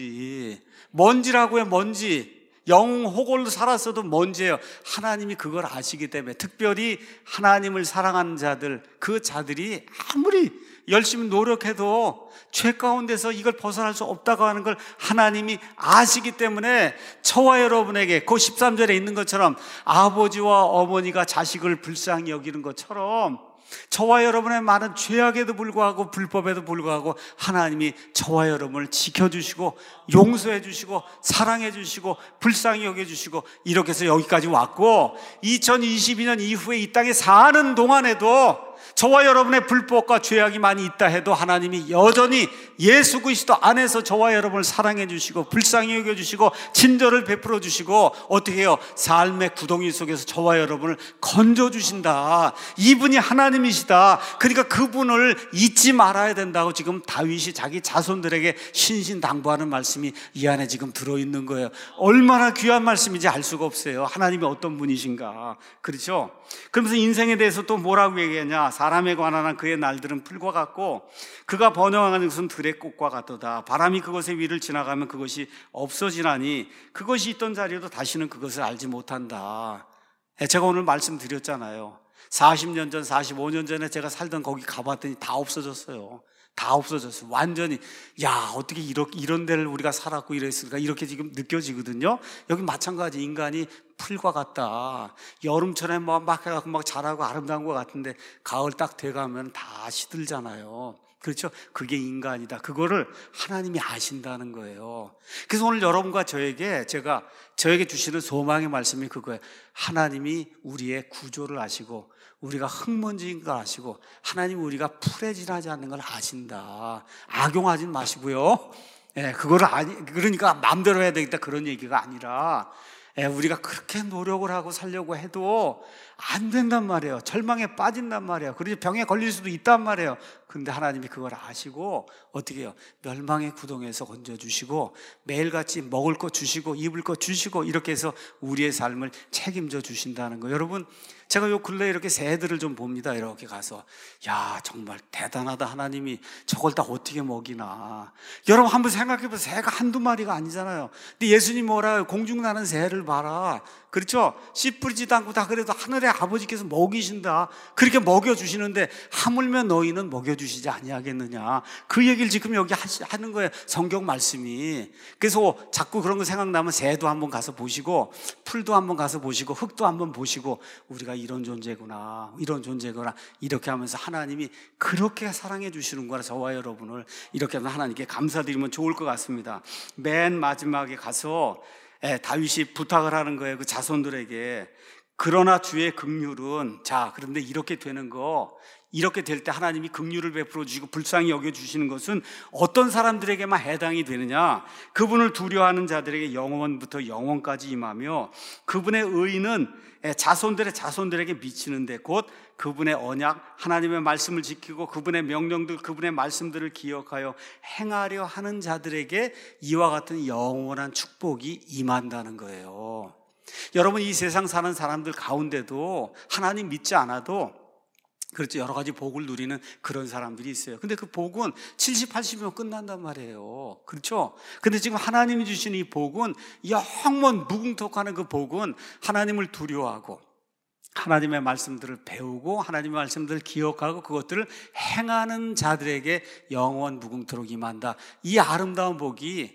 먼지. 먼지라고 해. 먼지. 영웅 호골로 살았어도 먼지예요. 하나님이 그걸 아시기 때문에, 특별히 하나님을 사랑하는 자들, 그 자들이 아무리 열심히 노력해도 죄 가운데서 이걸 벗어날 수 없다고 하는 걸 하나님이 아시기 때문에 저와 여러분에게 그 십삼 절에 있는 것처럼 아버지와 어머니가 자식을 불쌍히 여기는 것처럼 저와 여러분의 많은 죄악에도 불구하고 불법에도 불구하고 하나님이 저와 여러분을 지켜주시고 용서해 주시고 사랑해 주시고 불쌍히 여겨주시고 이렇게 해서 여기까지 왔고, 이천이십이 년 이후에 이 땅에 사는 동안에도 저와 여러분의 불법과 죄악이 많이 있다 해도 하나님이 여전히 예수 그리스도 안에서 저와 여러분을 사랑해 주시고 불쌍히 여겨 주시고 친절을 베풀어 주시고 어떻게 해요? 삶의 구덩이 속에서 저와 여러분을 건져 주신다. 이분이 하나님이시다. 그러니까 그분을 잊지 말아야 된다고 지금 다윗이 자기 자손들에게 신신당부하는 말씀이 이 안에 지금 들어있는 거예요. 얼마나 귀한 말씀인지 알 수가 없어요. 하나님이 어떤 분이신가. 그렇죠? 그러면서 인생에 대해서 또 뭐라고 얘기하냐? 사람에 관한 그의 날들은 풀과 같고 그가 번영하는 것은 들의 꽃과 같도다. 바람이 그것의 위를 지나가면 그것이 없어지나니 그것이 있던 자리에도 다시는 그것을 알지 못한다. 제가 오늘 말씀드렸잖아요. 사십 년 전, 사십오 년 전에 제가 살던 거기 가봤더니 다 없어졌어요. 다 없어졌어요. 완전히. 야, 어떻게 이렇게, 이런 데를 우리가 살았고 이랬을까? 이렇게 지금 느껴지거든요. 여기 마찬가지. 인간이 풀과 같다. 여름철에 막, 막 해갖고 막 자라고 아름다운 것 같은데 가을 딱 돼가면 다 시들잖아요. 그렇죠? 그게 인간이다. 그거를 하나님이 아신다는 거예요. 그래서 오늘 여러분과 저에게 제가 저에게 주시는 소망의 말씀이 그거예요. 하나님이 우리의 구조를 아시고 우리가 흙먼지인 걸 아시고 하나님 우리가 풀에 지나지 않는 걸 아신다. 악용하지 마시고요. 예, 그거를 아니 그러니까 마음대로 해야 되겠다 그런 얘기가 아니라, 예, 우리가 그렇게 노력을 하고 살려고 해도 안 된단 말이에요. 절망에 빠진단 말이에요. 그리고 병에 걸릴 수도 있단 말이에요. 근데 하나님이 그걸 아시고 어떻게 해요? 멸망의 구덩이에서 건져주시고 매일같이 먹을 거 주시고 입을 거 주시고 이렇게 해서 우리의 삶을 책임져 주신다는 거. 여러분, 제가 요 근래에 이렇게 새들을 좀 봅니다. 이렇게 가서 야, 정말 대단하다. 하나님이 저걸 다 어떻게 먹이나. 여러분 한번 생각해보세요. 새가 한두 마리가 아니잖아요. 근데 예수님 뭐라요? 공중 나는 새를 봐라. 그렇죠? 씨 뿌리지도 않고 다 그래도 하늘의 아버지께서 먹이신다. 그렇게 먹여주시는데 하물며 너희는 먹여주시지 아니하겠느냐. 그 얘기를 지금 여기 하는 거예요. 성경 말씀이. 그래서 자꾸 그런 거 생각나면 새도 한번 가서 보시고 풀도 한번 가서 보시고 흙도 한번 보시고 우리가 이런 존재구나, 이런 존재구나, 이렇게 하면서 하나님이 그렇게 사랑해 주시는구나. 저와 여러분을 이렇게 하면 하나님께 감사드리면 좋을 것 같습니다. 맨 마지막에 가서 예, 다윗이 부탁을 하는 거예요. 그 자손들에게 그러나 주의 긍휼은, 자, 그런데 이렇게 되는 거, 이렇게 될 때 하나님이 긍휼을 베풀어 주시고 불쌍히 여겨 주시는 것은 어떤 사람들에게만 해당이 되느냐? 그분을 두려워하는 자들에게 영원부터 영원까지 임하며, 그분의 의는 자손들의 자손들에게 미치는데, 곧 그분의 언약, 하나님의 말씀을 지키고 그분의 명령들, 그분의 말씀들을 기억하여 행하려 하는 자들에게 이와 같은 영원한 축복이 임한다는 거예요. 여러분, 이 세상 사는 사람들 가운데도 하나님 믿지 않아도, 그렇죠, 여러 가지 복을 누리는 그런 사람들이 있어요. 근데 그 복은 칠십, 팔십이면 끝난단 말이에요. 그렇죠? 근데 지금 하나님이 주신 이 복은, 영원 무궁톡하는 그 복은 하나님을 두려워하고 하나님의 말씀들을 배우고 하나님의 말씀들을 기억하고 그것들을 행하는 자들에게 영원 무궁토록 임한다. 이 아름다운 복이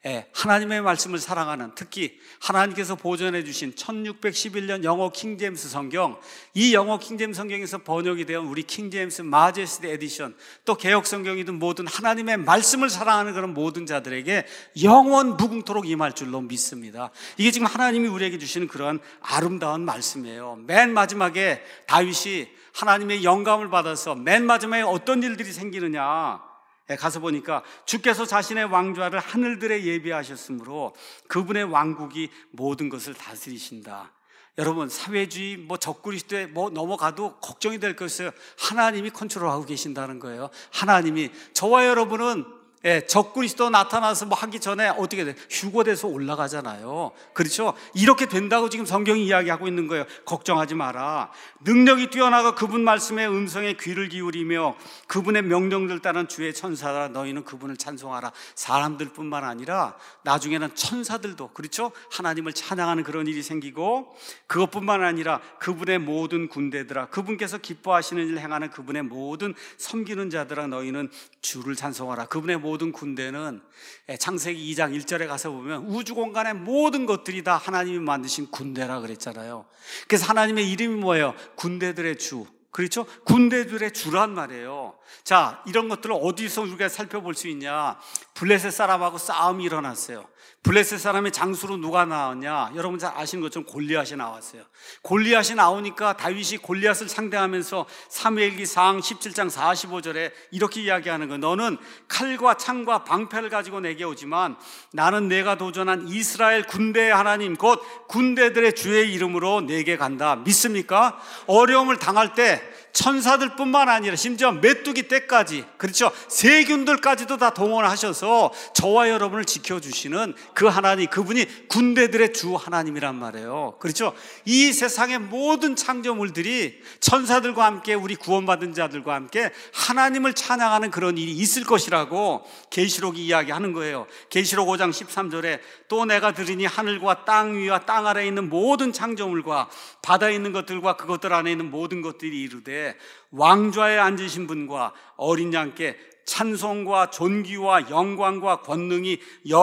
하나님의 말씀을 사랑하는, 특히 하나님께서 보존해 주신 천육백십일 년 영어 킹제임스 성경, 이 영어 킹제임스 성경에서 번역이 되어 우리 킹제임스 마제스티 에디션, 또 개혁 성경이든 모든 하나님의 말씀을 사랑하는 그런 모든 자들에게 영원 무궁토록 임할 줄로 믿습니다. 이게 지금 하나님이 우리에게 주시는 그러한 아름다운 말씀이에요. 맨 마지막에 다윗이 하나님의 영감을 받아서 맨 마지막에 어떤 일들이 생기느냐, 가서 보니까 주께서 자신의 왕좌를 하늘들에 예비하셨으므로 그분의 왕국이 모든 것을 다스리신다. 여러분, 사회주의, 뭐 적그리스도에 뭐 넘어가도 걱정이 될 것을 하나님이 컨트롤하고 계신다는 거예요. 하나님이, 저와 여러분은 예, 적그리스도 나타나서 뭐 하기 전에 어떻게 돼? 휴거돼서 올라가잖아요. 그렇죠? 이렇게 된다고 지금 성경이 이야기하고 있는 거예요. 걱정하지 마라. 능력이 뛰어나가 그분 말씀의 음성에 귀를 기울이며 그분의 명령들 따른 주의 천사라, 너희는 그분을 찬송하라. 사람들뿐만 아니라 나중에는 천사들도, 그렇죠? 하나님을 찬양하는 그런 일이 생기고, 그것뿐만 아니라 그분의 모든 군대들아, 그분께서 기뻐하시는 일을 행하는 그분의 모든 섬기는 자들아, 너희는 주를 찬송하라. 그분의 모든 군대는 창세기 이 장 일 절에 가서 보면 우주 공간의 모든 것들이 다 하나님이 만드신 군대라 그랬잖아요. 그래서 하나님의 이름이 뭐예요? 군대들의 주. 그렇죠? 군대들의 주란 말이에요. 자, 이런 것들을 어디서 우리가 살펴볼 수 있냐? 블레셋 사람하고 싸움이 일어났어요. 블레셋 사람의 장수로 누가 나왔냐? 여러분 잘 아시는 것처럼 골리앗이 나왔어요. 골리앗이 나오니까 다윗이 골리앗을 상대하면서 사무엘기 상 십칠 장 사십오 절에 이렇게 이야기하는 거예요. 너는 칼과 창과 방패를 가지고 내게 오지만 나는 내가 도전한 이스라엘 군대의 하나님, 곧 군대들의 주의 이름으로 내게 간다. 믿습니까? 어려움을 당할 때 천사들 뿐만 아니라 심지어 메뚜기 떼까지, 그렇죠, 세균들까지도 다 동원하셔서 저와 여러분을 지켜주시는 그 하나님, 그분이 군대들의 주 하나님이란 말이에요. 그렇죠? 이 세상의 모든 창조물들이 천사들과 함께, 우리 구원받은 자들과 함께 하나님을 찬양하는 그런 일이 있을 것이라고 계시록이 이야기하는 거예요. 계시록 오 장 십삼 절에 또 내가 들으니 하늘과 땅 위와 땅 아래에 있는 모든 창조물과 바다에 있는 것들과 그것들 안에 있는 모든 것들이 이르되 왕좌에 앉으신 분과 어린 양께 찬송과 존귀와 영광과 권능이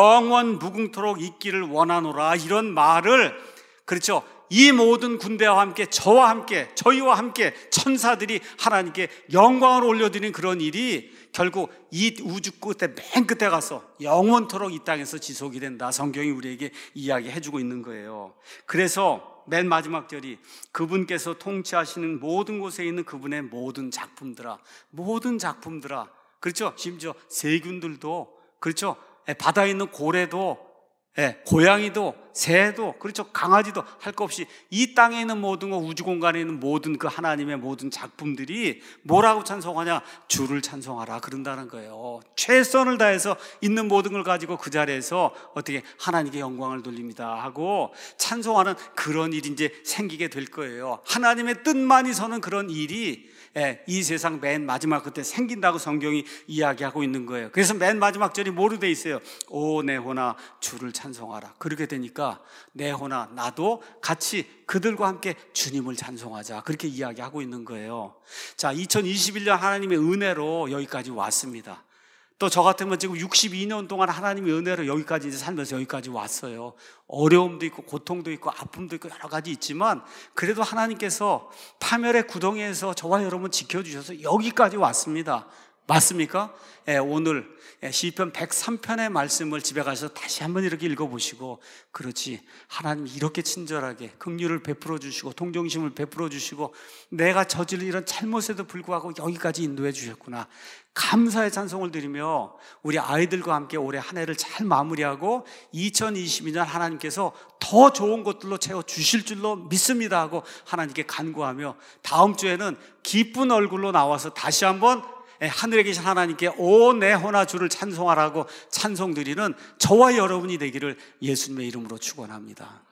영원 무궁토록 있기를 원하노라. 이런 말을, 그렇죠, 이 모든 군대와 함께 저와 함께, 저희와 함께 천사들이 하나님께 영광을 올려드리는 그런 일이 결국 이 우주 끝에 맨 끝에 가서 영원토록 이 땅에서 지속이 된다. 성경이 우리에게 이야기해주고 있는 거예요. 그래서 맨 마지막 절이 그분께서 통치하시는 모든 곳에 있는 그분의 모든 작품들아, 모든 작품들아, 그렇죠? 심지어 세균들도, 그렇죠? 바다에 있는 고래도, 예, 고양이도, 새도, 그렇죠, 강아지도 할 것 없이 이 땅에 있는 모든 것, 우주 공간에 있는 모든 그 하나님의 모든 작품들이 뭐라고 찬송하냐? 주를 찬송하라 그런다는 거예요. 최선을 다해서 있는 모든 걸 가지고 그 자리에서 어떻게 하나님께 영광을 돌립니다 하고 찬송하는 그런 일이 이제 생기게 될 거예요. 하나님의 뜻만이 서는 그런 일이 예, 이 세상 맨 마지막 그때 생긴다고 성경이 이야기하고 있는 거예요. 그래서 맨 마지막 절이 뭐로 돼 있어요? 오 내호나 주를 찬송하라. 그렇게 되니까 내호나 나도 같이 그들과 함께 주님을 찬송하자, 그렇게 이야기하고 있는 거예요. 자, 이천이십일 년 하나님의 은혜로 여기까지 왔습니다. 또 저 같으면 지금 육십이 년 동안 하나님의 은혜로 여기까지 이제 살면서 여기까지 왔어요. 어려움도 있고 고통도 있고 아픔도 있고 여러 가지 있지만 그래도 하나님께서 파멸의 구덩이에서 저와 여러분 지켜주셔서 여기까지 왔습니다. 맞습니까? 예, 오늘 시편 백삼 편의 말씀을 집에 가서 다시 한번 이렇게 읽어보시고, 그렇지, 하나님이 이렇게 친절하게 긍휼을 베풀어 주시고 동정심을 베풀어 주시고 내가 저지른 이런 잘못에도 불구하고 여기까지 인도해 주셨구나, 감사의 찬송을 드리며 우리 아이들과 함께 올해 한 해를 잘 마무리하고 이천이십이 년 하나님께서 더 좋은 것들로 채워 주실 줄로 믿습니다 하고 하나님께 간구하며, 다음 주에는 기쁜 얼굴로 나와서 다시 한번 하늘에 계신 하나님께 오 내 혼아 주를 찬송하라고 찬송 드리는 저와 여러분이 되기를 예수님의 이름으로 축원합니다.